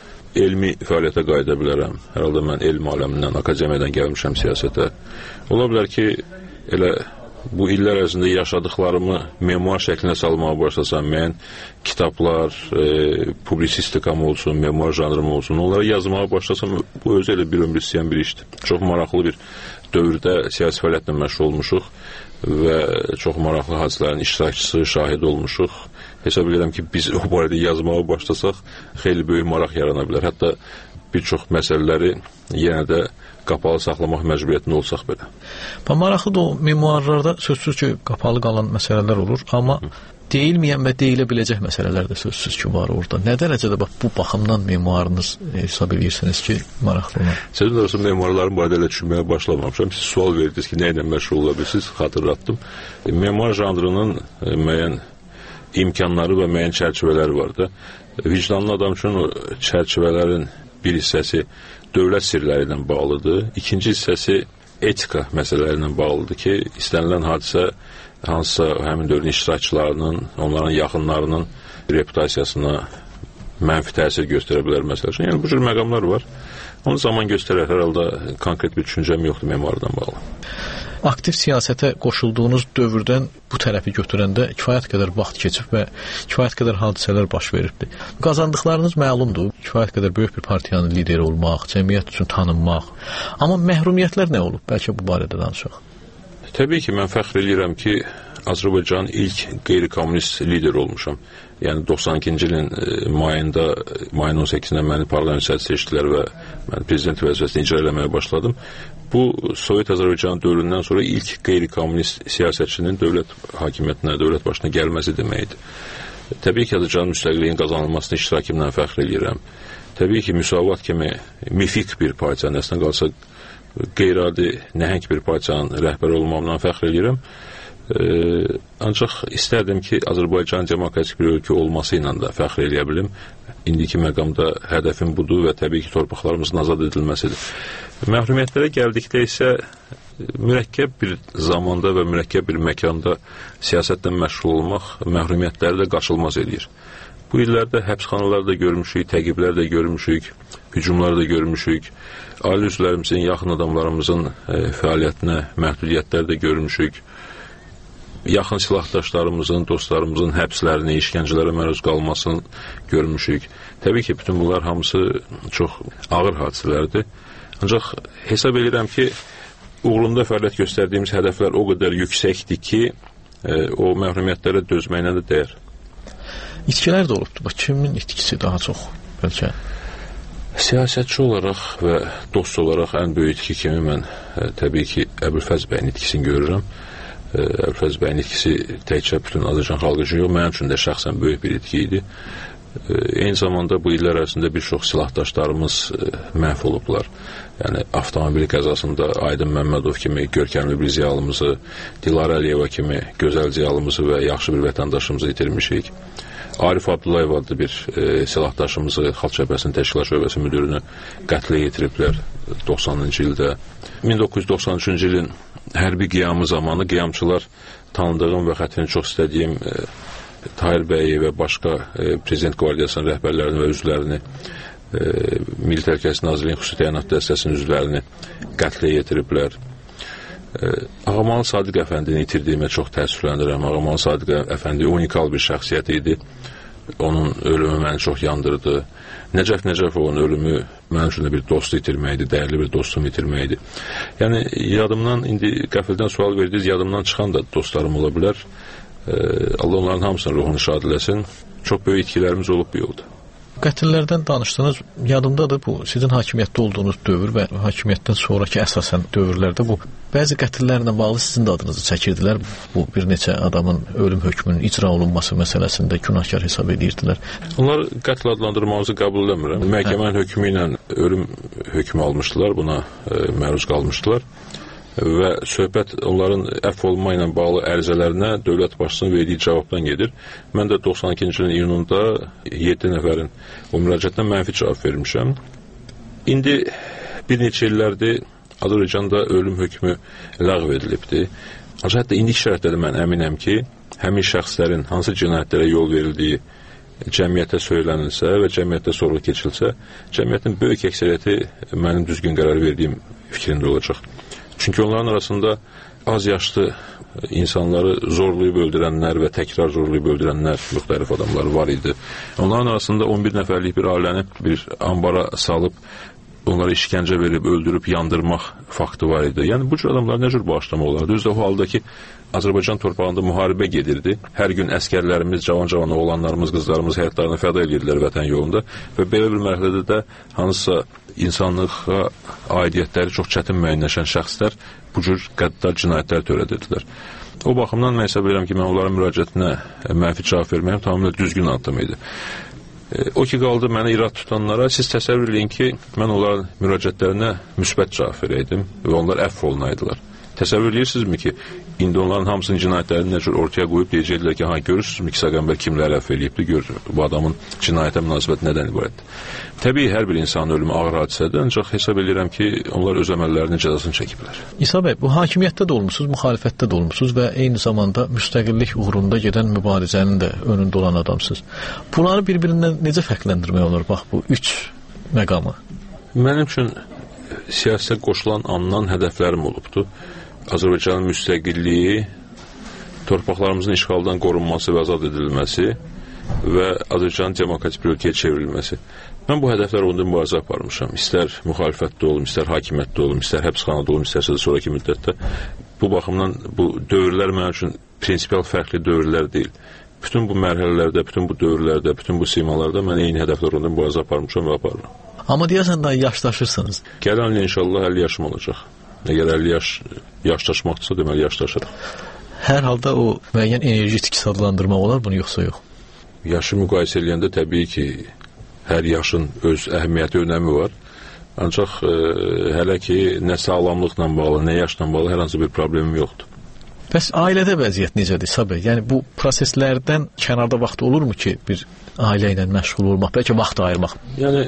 elmi fəaliyyətə qayıda bilərəm. Hər halda mən elm aləmindən, akademiyadan gəlmişəm siyasətə. Ola bilər ki, elə bu illər ərzində yaşadıqlarımı memuar şəklinə salmağa başlasam, müəyyən kitablar, e, publisistikam olsun, memuar janrım olsun, onları yazmağa başlasam, bu özü elə bir ömür istəyən bir işdir. Çox maraqlı bir dövrdə siyasi fəaliyyətlə məşğul olmuşuq və çox maraqlı hadisələrin iştirakçısı, şahid olmuşuq. Hesab edirəm ki, biz o barədə yazmağa başlasaq, xeyli böyük maraq yarana bilər. Hətta bir çox məsələləri yenə də qapalı saxlamaq məcburiyyətində olsaq belə. Maraqlıdır, o memuarlarda sözsüz ki, qapalı qalan məsələlər olur, amma Hı. deyilməyən və deyilə biləcək məsələlər də sözsüz ki, var orada. Nə dərəcədə bax, bu baxımdan memuarınız hesab edirsiniz ki, maraqlı olur? Sizin arası memuarların barədə elə düşünməyə başlamamışam. Siz sual verdiniz ki, nə ilə məşğul ola bilirsiniz, xatırlatdım. E, memuar janrının e, müəyyən imkanları və müəyyən çərçivələri var da. Vicdanlı adam üçün o çərçivələrin bir hissəsi dövlət sirləri ilə bağlıdır. İkinci hissəsi etika məsələləri ilə bağlıdır ki, istənilən hadisə hansısa həmin dövrün iştirakçılarının, onların yaxınlarının reputasiyasına mənfi təsir göstərə bilər məsələ üçün. Yəni, bu cür məqamlar var. Onu zaman göstərər. Hər halda konkret bir düşüncəm yoxdur memuardan bağlı. Aktiv siyasətə qoşulduğunuz dövrdən bu tərəfi götürəndə kifayət qədər vaxt keçib və kifayət qədər hadisələr baş veribdir. Qazandıqlarınız məlumdur. Kifayət qədər böyük bir partiyanın lideri olmaq, cəmiyyət üçün tanınmaq. Amma məhrumiyyətlər nə olub? Bəlkə bu barədə danışaq. Təbii ki, mən fəxr edirəm ki, Azərbaycanın ilk qeyri-kommunist lideri olmuşam. Yəni doxsan ikinci ilin mayında, mayın on səkkizində məni parlament seçdilər və mən prezident vəzifəsini icra eləməyə başladım. Bu, Sovet Azərbaycan dövründən sonra ilk qeyri-kommunist siyasətçinin dövlət hakimiyyətinə, dövlət başına gəlməsi deməkdir. Təbii ki, Azərbaycanın müstəqilliyin qazanılmasına iştirakımdan fəxr edirəm. Təbii ki, Müsavat kimi mifik bir partiyanın, əslində qalsa qeyri-adi, nəhəng bir partiyanın rəhbəri olmamdan fəxr edirəm. Ee, ancaq istərdim ki, Azərbaycan demokratik bir ölkə olması ilə də fəxr eləyə bilim. indiki məqamda hədəfim budur və təbii ki, torpaqlarımızın azad edilməsidir. Məhrumiyyətlərə gəldikdə isə mürəkkəb bir zamanda və mürəkkəb bir məkanda siyasətlə məşğul olmaq məhrumiyyətləri də qaçılmaz eləyir. Bu illərdə həbsxanalar da görmüşük, təqiblər də görmüşük, hücumlar da görmüşük, ailə üzvlərimizin, yaxın adamlarımızın e, fəaliyyətinə məhdudiyyətlər də görmüşük, yaxın silahdaşlarımızın, dostlarımızın həbslərini, işgəncələrə məruz qalmasını görmüşük. Təbii ki, bütün bunlar hamısı çox ağır hadisələrdir. Ancaq hesab edirəm ki, uğrunda fəaliyyət göstərdiyimiz hədəflər o qədər yüksəkdir ki, e, o məhrumiyyətlərə dözməyinə də dəyər. İtkilər də olubdur. Bax, kimin itkisi daha çox bəlkə? Siyasətçi olaraq və dost olaraq ən böyük itki kimi mən e, təbii ki, Əbülfəz bəyin itkisini görürəm. E, Əbülfəz bəyin itkisi təkcə bütün Azərbaycan xalqı üçün yox, mənim üçün də şəxsən böyük bir itki idi. E, eyni zamanda bu illər ərzində bir çox silahdaşlarımız e, məhv olublar. Yəni, avtomobil qəzasında Aydın Məmmədov kimi görkəmli bir ziyalımızı, Dilarə Əliyeva kimi gözəl ziyalımızı və yaxşı bir vətəndaşımızı itirmişik. Arif Abdullayev adlı bir e, silahdaşımızı Xalq Cəbhəsinin Təşkilat Şöbəsi müdürünü qətlə yetiriblər doxsanıncı ildə. min doqquz yüz doxsan üçüncü ilin hərbi qiyamı zamanı qiyamçılar tanıdığım və xətrini çox istədiyim e, Tahir bəyi və başqa e, Prezident Qvardiyasının rəhbərlərini və üzvlərini, e, Milli Təhlükəsizlik Nazirliyinin xüsusi təyinat dəstəsinin üzvlərini qətlə yetiriblər. Ağamalı Sadiq Əfəndini itirdiyimə çox təəssüflənirəm. Ağamalı Sadiq Əfəndi unikal bir şəxsiyyət idi. Onun ölümü məni çox yandırdı. Nəcəf Nəcəfovun ölümü mənim üçün də bir dostu itirməkdir, dəyərli bir dostumu itirməkdir. Yəni, yadımdan, indi qəfildən sual verdiniz, yadımdan çıxan da dostlarım ola bilər. Allah onların hamısının ruhunu şad eləsin. Çox böyük itkilərimiz olub bu yolda. Qətillərdən danışdınız, yadımdadır bu sizin hakimiyyətdə olduğunuz dövr və hakimiyyətdən sonraki əsasən dövrlərdə bu bəzi qətillərlə bağlı sizin də adınızı çəkirdilər. Bu bir neçə adamın ölüm hökmünün icra olunması məsələsində günahkar hesab edirdilər. Onlar qətl adlandırmamızı qəbul etmirəm. Məhkəmənin hökmü ilə ölüm hökmü almışdılar, buna e, məruz qalmışdılar. Və söhbət onların əfv olma ilə bağlı ərizələrinə dövlət başçısının verdiyi cavabdan gedir. Mən də doxsan ikinci ilin iyununda yeddi nəfərin o müraciətinə mənfi cavab vermişəm. İndi bir neçə illərdir Azərbaycanda ölüm hökmü ləğv edilibdir. Ancaq hətta indiki şərtdə də mən əminəm ki, həmin şəxslərin hansı cinayətlərə yol verildiyi cəmiyyətə söylənilsə və cəmiyyətdə sorğu keçilsə, cəmiyyətin böyük əksəriyyəti mənim düzgün qərar verdiyim fikrində olacaq. Çünki onların arasında az yaşlı insanları zorlayıb öldürənlər və təkrar zorlayıb öldürənlər, müxtəlif adamlar var idi. Onların arasında on bir nəfərlik bir ailəni bir ambara salıb, onlara işgəncə verib, öldürüb, yandırmaq faktı var idi. Yəni, bu cür adamlar nə cür bağışlama olardı? Özdə o halda ki, Azərbaycan torpağında müharibə gedirdi. Hər gün əskərlərimiz, cavan-cavan oğlanlarımız, qızlarımız həyatlarını fəda edirdilər vətən yolunda və belə bir mərhələdə də hansısa insanlığa aidiyyətləri çox çətin müəyyənləşən şəxslər bu cür qəddar cinayətlər törədirdilər. O baxımdan mən hesab edirəm ki, mən onların müraciətinə mənfi cavab verməyim tamamilə düzgün addım idi. O ki, qaldı mənə irad tutanlara, siz təsəvvür edin ki, mən onların müraciətlərinə müsbət cavab verəydim və onlar əfv olunaydılar. Təsəvvür edirsinizmi ki, indi onların hamısının cinayətlərini nə cür ortaya qoyub deyəcəklər ki, ha, görürsünüzmü ki, Səqənbər kimləri əfv eləyibdir, görür, bu adamın cinayətə münasibəti nədən ibarətdir. Təbii, hər bir insanın ölümü ağır hadisədir, ancaq hesab edirəm ki, onlar öz əməllərinin cəzasını çəkiblər. İsa bəy, bu hakimiyyətdə də olmuşsunuz, müxalifətdə də olmuşsunuz və eyni zamanda müstəqillik uğrunda gedən mübarizənin də önündə olan adamsınız. Bunları bir-birindən necə fərqləndirmək olur, bax, bu üç məqamı? Mənim üçün siyasətə qoşulan andan hədəflərim olubdur. Azərbaycanın müstəqilliyi, torpaqlarımızın işğaldan qorunması və azad edilməsi və Azərbaycanın demokratik bir ölkəyə çevrilməsi. Mən bu hədəflər onda mübarizə aparmışam. İstər müxalifətdə olum, istər hakimiyyətdə olum, istər həbsxanada olum, istərsə də sonraki müddətdə. Bu baxımdan bu dövrlər mənim üçün prinsipial fərqli dövrlər deyil. Bütün bu mərhələlərdə, bütün bu dövrlərdə, bütün bu simalarda mən eyni hədəflər onda mübarizə aparmışam və aparıram. Amma deyəsən daha yaşlaşırsınız. Gələn il inşallah əlli yaşım olacaq. Əgər əlli yaş yaşlaşmaqdırsa, deməli yaşlaşırıq. Hər halda o müəyyən enerji itkisi adlandırmaq olar bunu, yoxsa yox? Yaşı müqayisə edəndə təbii ki, hər yaşın öz əhəmiyyəti, önəmi var. Ancaq e, hələ ki, nə sağlamlıqla bağlı, nə yaşla bağlı hər hansı bir problemim yoxdur. Bəs ailədə vəziyyət necədir İsa bəy? Yəni bu proseslərdən kənarda vaxt olurmu ki, bir ailə ilə məşğul olmaq, bəlkə vaxt ayırmaq? Yəni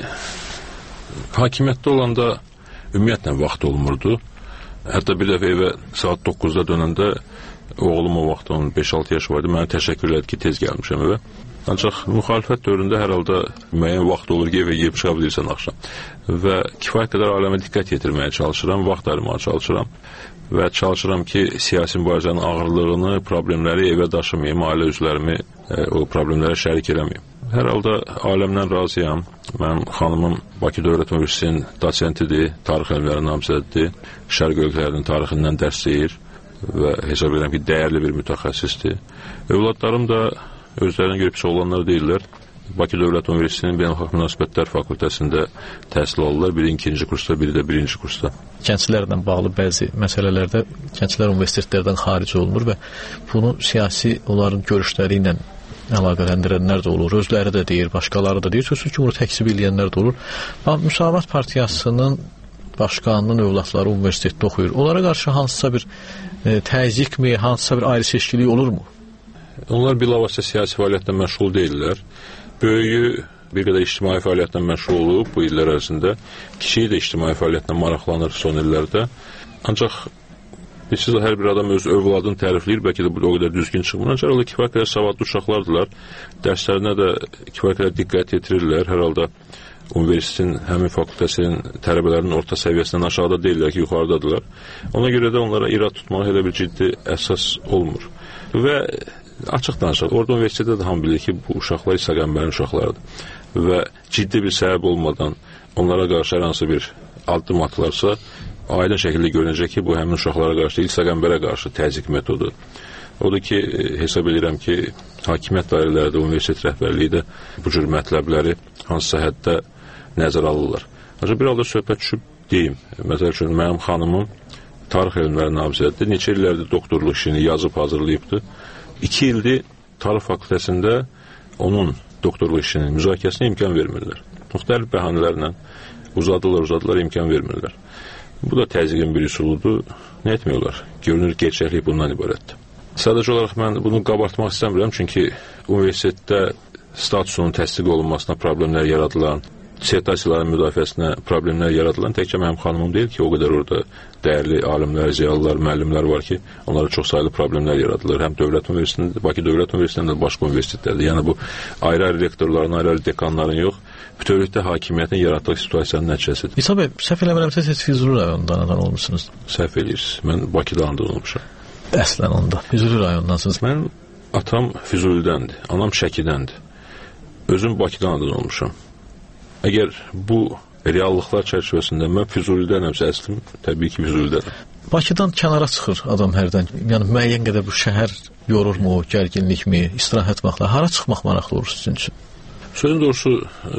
hakimiyyətdə olanda ümumiyyətlə vaxt olmurdu. Hətta bir dəfə evə saat doqquzda dönəndə oğlum o vaxt onun beş altı yaş vardı. Mənə təşəkkür elədi ki, tez gəlmişəm evə. Ancaq müxalifət dövründə hər halda müəyyən vaxt olur ki, evə yeyib çıxa bilirsən axşam. Və kifayət qədər ailəmə diqqət yetirməyə çalışıram, vaxt ayırmağa çalışıram. Və çalışıram ki, siyasi mübarizənin ağırlığını, problemləri evə daşımayım, ailə üzvlərimi e, o problemlərə şərik eləməyim. Hər halda aləmdən razıyam. Mənim xanımım Bakı Dövlət Universitetinin dosentidir, tarix elmləri namizədidir, Şərq ölkələrinin tarixindən dərs deyir və hesab edirəm ki, dəyərli bir mütəxəssisdir. Övladlarım da özlərinə görə pis olanlar deyirlər. Bakı Dövlət Universitetinin Beynəlxalq Münasibətlər Fakültəsində təhsil alırlar. Biri ikinci kursda, biri də birinci kursda. Gənclərlə bağlı bəzi məsələlərdə gənclər universitetlərdən xaric olunur və bunu siyasi onların görüşləri ilə əlaqələndirənlər də olur. Özləri də deyir, başqaları da deyir. Sözsüz ki, bunu təksib eləyənlər də olur. Müsavat Partiyasının başqanının övladları universitetdə oxuyur. Onlara qarşı hansısa bir e, təzyiqmi, hansısa bir ayrı seçkilik olurmu? Onlar bilavasitə siyasi fəaliyyətlə məşğul deyirlər. Böyüyü bir qədər ictimai fəaliyyətlə məşğul olub bu illər ərzində. Kiçiyi də ictimai fəaliyyətlə maraqlanır son illərdə. Ancaq bilirsiniz, hər bir adam öz övladını tərifləyir, bəlkə də bu o qədər düzgün çıxmır. Ancaq orada kifayət qədər savadlı uşaqlardılar. Dərslərinə də kifayət qədər diqqət yetirirlər. Hər halda universitetin, həmin fakültəsinin tələbələrinin orta səviyyəsindən aşağıda deyirlər ki, yuxarıdadırlar. Ona görə də onlara irad tutmaq elə bir ciddi əsas olmur. Və açıq danışaq, orada universitetdə də hamı bilir ki, bu uşaqlar İsa Qəmbərin uşaqlarıdır. Və ciddi bir səbəb olmadan onlara qarşı hər hansı bir addım atılarsa, aydın şəkildə görünəcək ki, bu həmin uşaqlara qarşı, İsa Qəmbərə qarşı təzyiq metodu. Odur ki, hesab edirəm ki, hakimiyyət dairələri də, universitet rəhbərliyi də bu cür mətləbləri hansısa həddə nəzər alırlar. Ancaq bir halda söhbət düşüb deyim. Məsəl üçün, mənim xanımım tarix elmləri namizədidir. Neçə illərdir doktorluq işini yazıb hazırlayıbdır. İki ildir tarix fakültəsində onun doktorluq işinin müzakirəsinə imkan vermirlər. Müxtəlif bəhanələrlə uzadırlar, uzadırlar, imkan vermirlər. Bu da təzyiqin bir üsuludur. Nə etmiyorlar? Görünür, gerçəklik bundan ibarətdir. Sadəcə olaraq mən bunu qabartmaq istəmirəm, çünki universitetdə statusunun təsdiq olunmasına problemlər yaradılan, dissertasiyaların müdafiəsinə problemlər yaradılan təkcə mənim xanımım deyil ki, o qədər orada dəyərli alimlər, ziyalılar, müəllimlər var ki, onlara çox sayılı problemlər yaradılır. Həm Dövlət Universitetində, Bakı Dövlət Universitetində, başqa universitetlərdə. Yəni bu ayrı-ayrı rektorların, ayrı-ayrı dekanların yox, bütövlükdə hakimiyyətin yaratdığı situasiyanın nəticəsidir. İsa bəy, səhv eləmirəmsə siz Füzuli rayonundan anadan olmuşsunuz. Səhv eləyirsiniz. Mən Bakıda anadan olmuşam. Əslən onda. Füzuli rayonundansınız. Mən atam Füzulidəndir, anam Şəkidəndir. Özüm Bakıda anadan olmuşam. Əgər bu reallıqlar çərçivəsində mən Füzulidənəmsə, əslim təbii ki, Füzulidənəm. Bakıdan kənara çıxır adam hərdən. Yəni müəyyən qədər bu şəhər yorurmu, gərginlikmi, istirahət vaxtları, hara çıxmaq maraqlı olur sizin üçün? Sözün doğrusu,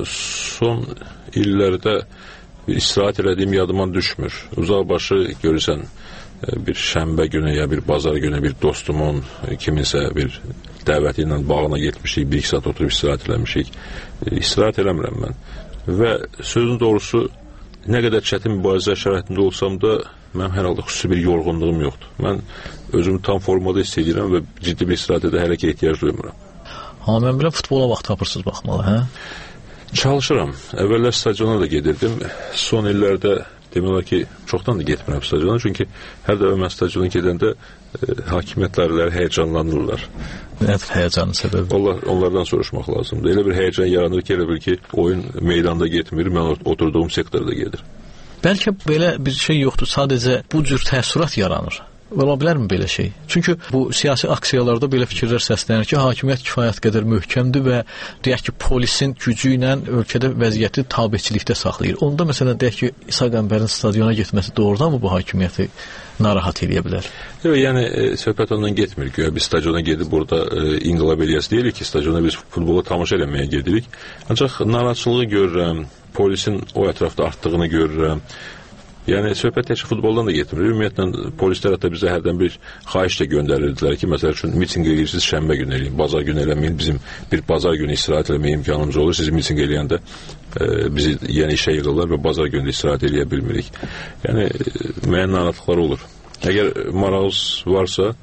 son illərdə bir istirahət elədiyim yadıma düşmür. Uzaqbaşı görürsən, bir şənbə günü ya bir bazar günü bir dostumun kiminsə bir dəvəti ilə bağına getmişik, bir iki saat oturub istirahət eləmişik. İstirahət eləmirəm mən. Və sözün doğrusu, nə qədər çətin mübarizə şəraitində olsam da, mənim hər halda xüsusi bir yorğunluğum yoxdur. Mən özümü tam formada hiss edirəm və ciddi bir istirahətə də hələ ki ehtiyac duymuram. Ha, mən biləm, futbola vaxt tapırsınız baxmalı, hə? Çalışıram. Əvvəllər stadiona da gedirdim. Son illərdə demək olar ki, çoxdan da getmirəm stadiona, çünki hər dəfə mən stadiona gedəndə e, hakimiyyət dairələri həyəcanlanırlar. Nədir həyəcanın səbəbi? Onlar, onlardan soruşmaq lazımdır. Elə bir həyəcan yaranır ki, elə bir ki, oyun meydanda getmir, mən oturduğum sektorda gedir. Bəlkə belə bir şey yoxdur, sadəcə bu cür təəssürat yaranır. Ola bilərmi belə şey? Çünki bu siyasi aksiyalarda belə fikirlər səslənir ki, hakimiyyət kifayət qədər möhkəmdir və deyək ki, polisin gücü ilə ölkədə vəziyyəti tabeçilikdə saxlayır. Onda məsələn deyək ki, İsa Qəmbərin stadiona getməsi doğrudanmı bu hakimiyyəti narahat edə bilər? Yox, yəni e, söhbət ondan getmir ki, biz stadiona gedib burada e, inqilab eləyəsi deyirik ki, stadiona biz futbolu tamaşa eləməyə gedirik. Ancaq narahatçılığı görürəm, polisin o ətrafda artdığını görürəm. Yəni, söhbət təkcə futboldan da getmir. Ümumiyyətlə, polislər hətta bizə hərdən bir xahiş də göndərirdilər ki, məsəl üçün, miting eləyirsiniz, şənbə günü eləyin, bazar günü eləməyin, bizim bir bazar günü istirahət eləməyə imkanımız olur. Siz miting eləyəndə e, bizi yeni işə yığırlar və bazar günü istirahət eləyə bilmirik. Yəni, e, müəyyən narahatlıqlar olur. Əgər marağınız varsa,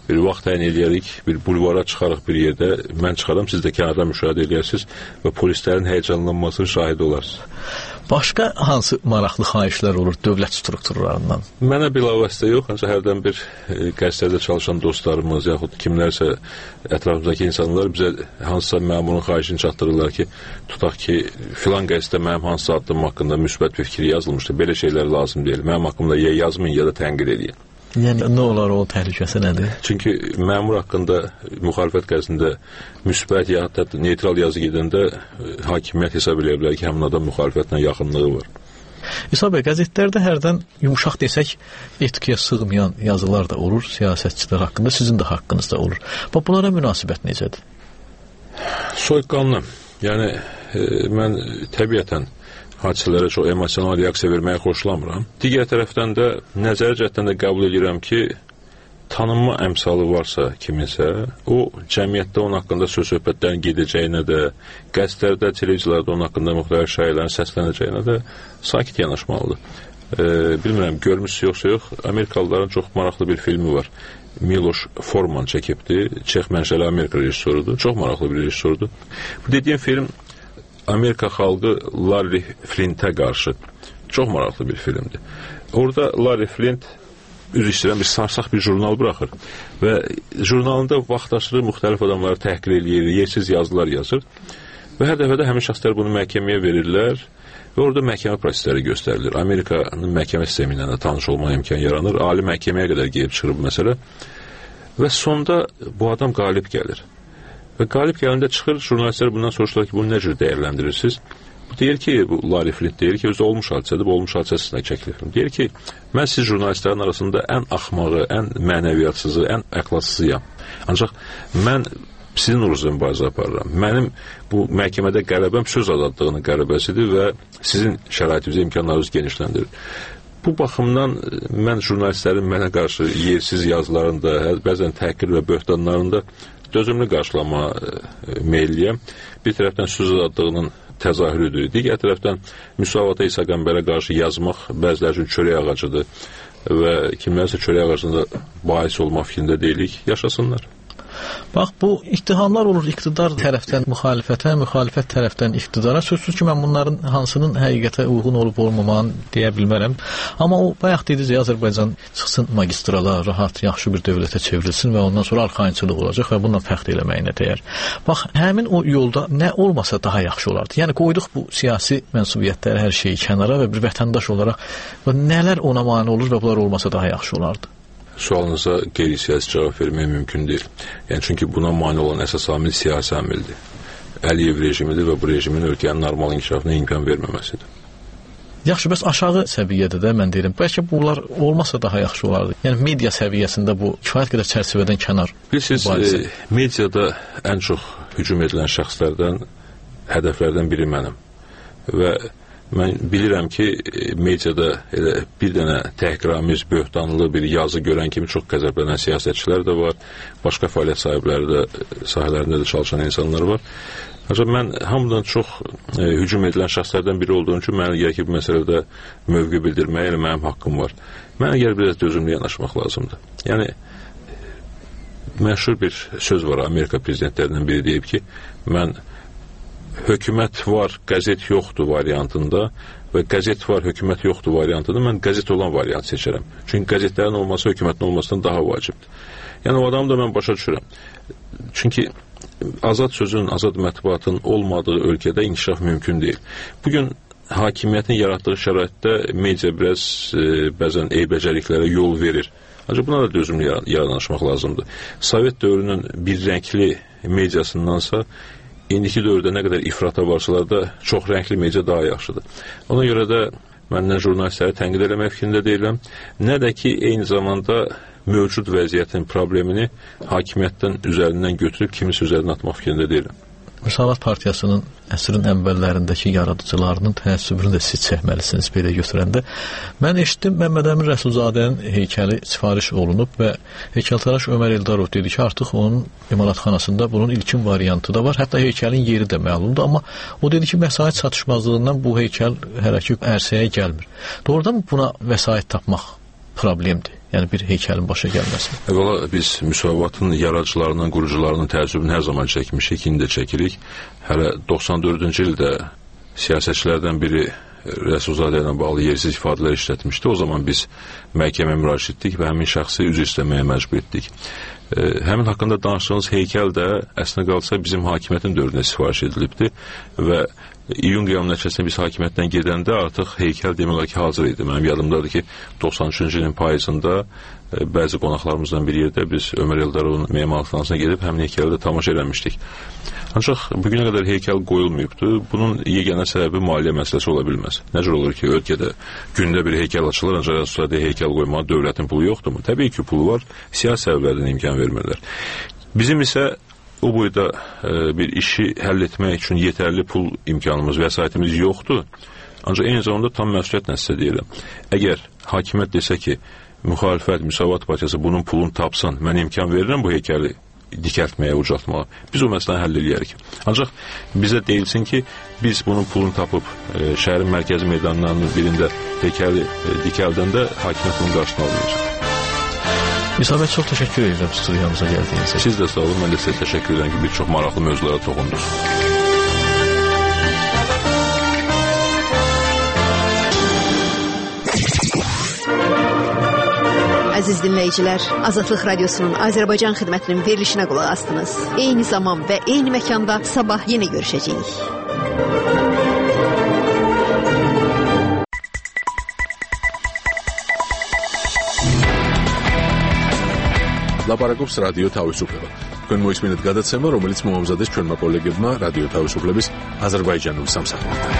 bir vaxt təyin edərik, bir bulvara çıxarıq bir yerdə, mən çıxaram, siz də kənarda müşahidə edirsiniz və polislərin həyəcanlanmasının şahidi olarsınız. Başqa hansı maraqlı xahişlər olur dövlət strukturlarından? Mənə bilavasitə yox, ancaq hərdən bir e, qəzetlərdə çalışan dostlarımız, yaxud kimlərsə ətrafımızdakı insanlar bizə hansısa məmurun xahişini çatdırırlar ki, tutaq ki, filan qəzetdə mənim hansı addım haqqında müsbət bir fikri yazılmışdı, belə şeylər lazım deyil. Mənim haqqımda ya yazmayın, ya da tənqid edin. Yəni, nə olar o təhlükəsi nədir? Çünki məmur haqqında müxalifət qəzetində müsbət ya hətta neytral yazı gedəndə hakimiyyət hesab edə bilər ki, həmin adam müxalifətlə yaxınlığı var. İsa bəy, qəzetlərdə hərdən yumuşaq desək, etikaya sığmayan yazılar da olur, siyasətçilər haqqında, sizin də haqqınızda olur. Bax, bunlara münasibət necədir? Soyuqqanlı. Yəni, e, mən təbiətən hadisələrə çox emosional reaksiya verməyə xoşlamıram. Digər tərəfdən də nəzəri cəhətdən də qəbul edirəm ki, tanınma əmsalı varsa kiminsə, o cəmiyyətdə onun haqqında söz-söhbətlərin gedəcəyinə də, qəzetlərdə, televiziyalarda onun haqqında müxtəlif şayiələrin səslənəcəyinə də sakit yanaşmalıdır. E, bilmirəm, görmüşsünüz yoxsa yox, Amerikalıların çox maraqlı bir filmi var. Miloš Forman çəkibdi, Çex mənşəli Amerika rejissorudur, çox maraqlı bir rejissorudur. Bu dediyim film Amerika xalqı Larry Flintə qarşı çox maraqlı bir filmdir. Orada Larry Flint üzr istəyirəm, bir sarsaq bir jurnal buraxır və jurnalında vaxtaşırı müxtəlif adamları təhqir eləyir, yersiz yazılar yazır və hər dəfə də həmin şəxslər bunu məhkəməyə verirlər və orada məhkəmə prosesləri göstərilir. Amerikanın məhkəmə sistemi ilə tanış olma imkanı yaranır, ali məhkəməyə qədər gedib çıxır bu məsələ və sonda bu adam qalib gəlir. Və qalib gələndə çıxır, jurnalistlər bundan soruşurlar ki, bunu nə cür dəyərləndirirsiniz? Bu deyir ki, bu Larry Flint deyir ki, özü olmuş hadisədir, bu olmuş hadisəsindən çəkilirəm. Deyir ki, mən siz jurnalistlərin arasında ən axmağı, ən mənəviyyatsızı, ən əxlaqsızıyam. Ancaq mən sizin uğrunuzda mübarizə aparıram. Mənim bu məhkəmədə qələbəm söz azadlığının qələbəsidir və sizin şəraitinizə imkanlarınızı genişləndirir. Bu baxımdan mən jurnalistlərin mənə qarşı yersiz yazılarında, bəzən təhqir və böhtanlarında dözümlü qarşılama meylliyəm. Bir tərəfdən söz azadlığının təzahürüdür. Digər tərəfdən müsavata İsa Qəmbərə qarşı yazmaq bəziləri üçün çörək ağacıdır və kimlərsə çörək ağacında bahis olma fikrində deyilik, yaşasınlar. Bax, bu ittihamlar olur iqtidar tərəfdən müxalifətə, müxalifət tərəfdən iqtidara. Sözsüz ki, mən bunların hansının həqiqətə uyğun olub olmamağını deyə bilmərəm. Amma o, bayaq dediniz, Azərbaycan çıxsın magistrala, rahat, yaxşı bir dövlətə çevrilsin və ondan sonra arxayınçılıq olacaq və bununla fəxr eləməyinə dəyər. Bax, həmin o yolda nə olmasa daha yaxşı olardı. Yəni, qoyduq bu siyasi mənsubiyyətləri, hər şeyi kənara və bir vətəndaş olaraq nələr ona mane olur və bunlar olmasa daha yaxşı olardı. Sualınıza qeyri-siyasi cavab vermək mümkün deyil. Yəni, çünki buna mane olan əsas amil siyasi amildir. Əliyev rejimidir və bu rejimin ölkənin normal inkişafına imkan verməməsidir. Yaxşı, bəs aşağı səviyyədə də mən deyirəm, bəlkə bunlar olmasa daha yaxşı olardı. Yəni, media səviyyəsində bu kifayət qədər çərçivədən kənar. Bilirsiniz, e, mediada ən çox hücum edilən şəxslərdən, hədəflərdən biri mənim. Və mən bilirəm ki, mediada elə bir dənə təhqiramiz, böhtanlı bir yazı görən kimi çox qəzəblənən siyasətçilər də var, başqa fəaliyyət sahibləri də, sahələrində də çalışan insanlar var. Ancaq mən hamıdan çox e, hücum edilən şəxslərdən biri olduğum üçün mənə gəlir ki, bu məsələdə mövqe bildirməyə elə mənim haqqım var. Mənə gəlir biraz dözümlü yanaşmaq lazımdır. Yəni, məşhur bir söz var, Amerika prezidentlərindən biri deyib ki, mən hökumət var, qəzet yoxdur variantında və qəzet var, hökumət yoxdur variantında mən qəzet olan variant seçərəm. Çünki qəzetlərin olması hökumətin olmasından daha vacibdir. Yəni, o adamı da mən başa düşürəm. Çünki azad sözün, azad mətbuatın olmadığı ölkədə inkişaf mümkün deyil. Bugün hakimiyyətin yaratdığı şəraitdə media biraz e, bəzən eybəcərliklərə yol verir. Ancaq buna da dözümlü yanaşmaq lazımdır. Sovet dövrünün bir rəngli mediasındansa indiki dövrdə nə qədər ifrata varsalar da çox rəngli media daha yaxşıdır. Ona görə də məndən jurnalistləri tənqid eləmək fikrində deyiləm. Nə də ki, eyni zamanda mövcud vəziyyətin problemini hakimiyyətdən üzərindən götürüb kimis üzərinə atmaq fikrində deyiləm. Müsavat Partiyasının əsrin əvvəllərindəki yaradıcılarının təəssübünü də siz çəkməlisiniz belə götürəndə. Mən eşitdim, Məmməd Əmin Rəsulzadənin heykəli sifariş olunub və heykəltaraş Ömər Eldarov dedi ki, artıq onun imalatxanasında bunun ilkin variantı da var. Hətta heykəlin yeri də məlumdur, amma o dedi ki, vəsait çatışmazlığından bu heykəl hələ ki ərsəyə gəlmir. Doğrudan buna vəsait tapmaq problemdir. Yəni bir heykəlin başa gəlməsi. Əvvəla biz Müsavatın yaradıcılarının, qurucularının təəssübünü hər zaman çəkmişik, indi də çəkirik. Hələ doxsan dördüncü ildə siyasətçilərdən biri Rəsulzadə ilə bağlı yersiz ifadələr işlətmişdi. O zaman biz məhkəməyə müraciət etdik və həmin şəxsi üzr istəməyə məcbur etdik. E, həmin haqqında danışdığımız heykəl də əslində qalsa bizim hakimiyyətin dövründə sifariş edilibdi və iyun qiyamı nəticəsində biz hakimiyyətdən gedəndə artıq heykəl demək olar ki, hazır idi. Mənim yadımdadır ki, doxsan üçüncü ilin payızında e, bəzi qonaqlarımızdan bir yerdə biz Ömər Eldarovun memarlıqlarına gedib həmin heykələ də tamaşa eləmişdik. Ancaq bugünə qədər heykəl qoyulmayıbdı. Bunun yeganə səbəbi maliyyə məsələsi ola bilməz. Necə olur ki, ölkədə gündə bir heykəl açılır, ancaq Rəsulzadəyə heykəl qoymağa dövlətin pulu yoxdurmu? Təbii ki, pulu var, siyasi səbəblərdən imkan vermirlər. Bizim isə o boyda e, bir işi həll etmək üçün yetərli pul imkanımız, vəsaitimiz yoxdur. Ancaq eyni zamanda tam məsuliyyətlə sizə deyirəm. Əgər hakimiyyət desə ki, müxalifət, Müsavat partiyası bunun pulunu tapsın, mən imkan verirəm bu heykəli dikəltməyə, ucaltmağa. Biz o məsələni həll eləyərik. Ancaq bizə deyilsin ki, biz bunun pulunu tapıb e, şəhərin mərkəzi meydanlarının birində heykəli e, dikəldəndə hakimiyyət bunun qarşısını almayacaq. İsabət, çox təşəkkür edirəm studiyamıza gəldiyinizə. Siz də sağ olun, mən də sizə təşəkkür edirəm ki, bir çox maraqlı mövzulara toxundunuz. Əziz dinləyicilər, Azadlıq Radiosunun Azərbaycan xidmətinin verilişinə qulaq astınız. Eyni zaman və eyni məkanda sabah yenə görüşəcəyik. ლაპარაკობს რადიო თავისუფლება. თქვენ მოისმინეთ გადაცემა, რომელიც მოამზადეს ჩვენმა კოლეგებმა რადიო თავისუფლების აზერბაიჯანული სამსახურიდან.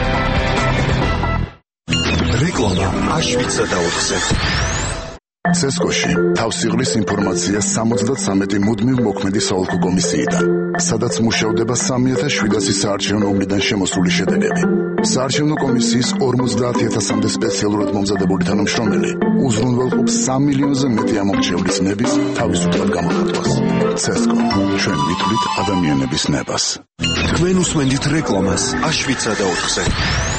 რეკლამა აშვიცა და ოთხზე. ცესკოში თავსიღლის ინფორმაცია სამოცდათსამეტი მუდმივ მოქმედი საოლქო კომისიიდან, სადაც მუშავდება სამი ათას შვიდასი საარჩევნო ომლიდან შემოსული შედეგები. საარჩევნო კომისიის ორმოცდაათი ათასამდე სპეციალურად მომზადებული თანამშრომელი უზრუნველყოფს სამ მილიონზე მეტი ამომრჩევლის ნების თავისუფლად გამოხატვას. ცესკო, ჩვენ ვითვლით ადამიანების ნებას. თქვენ უსმენთ რეკლამას აშვიცა და ოთხზე.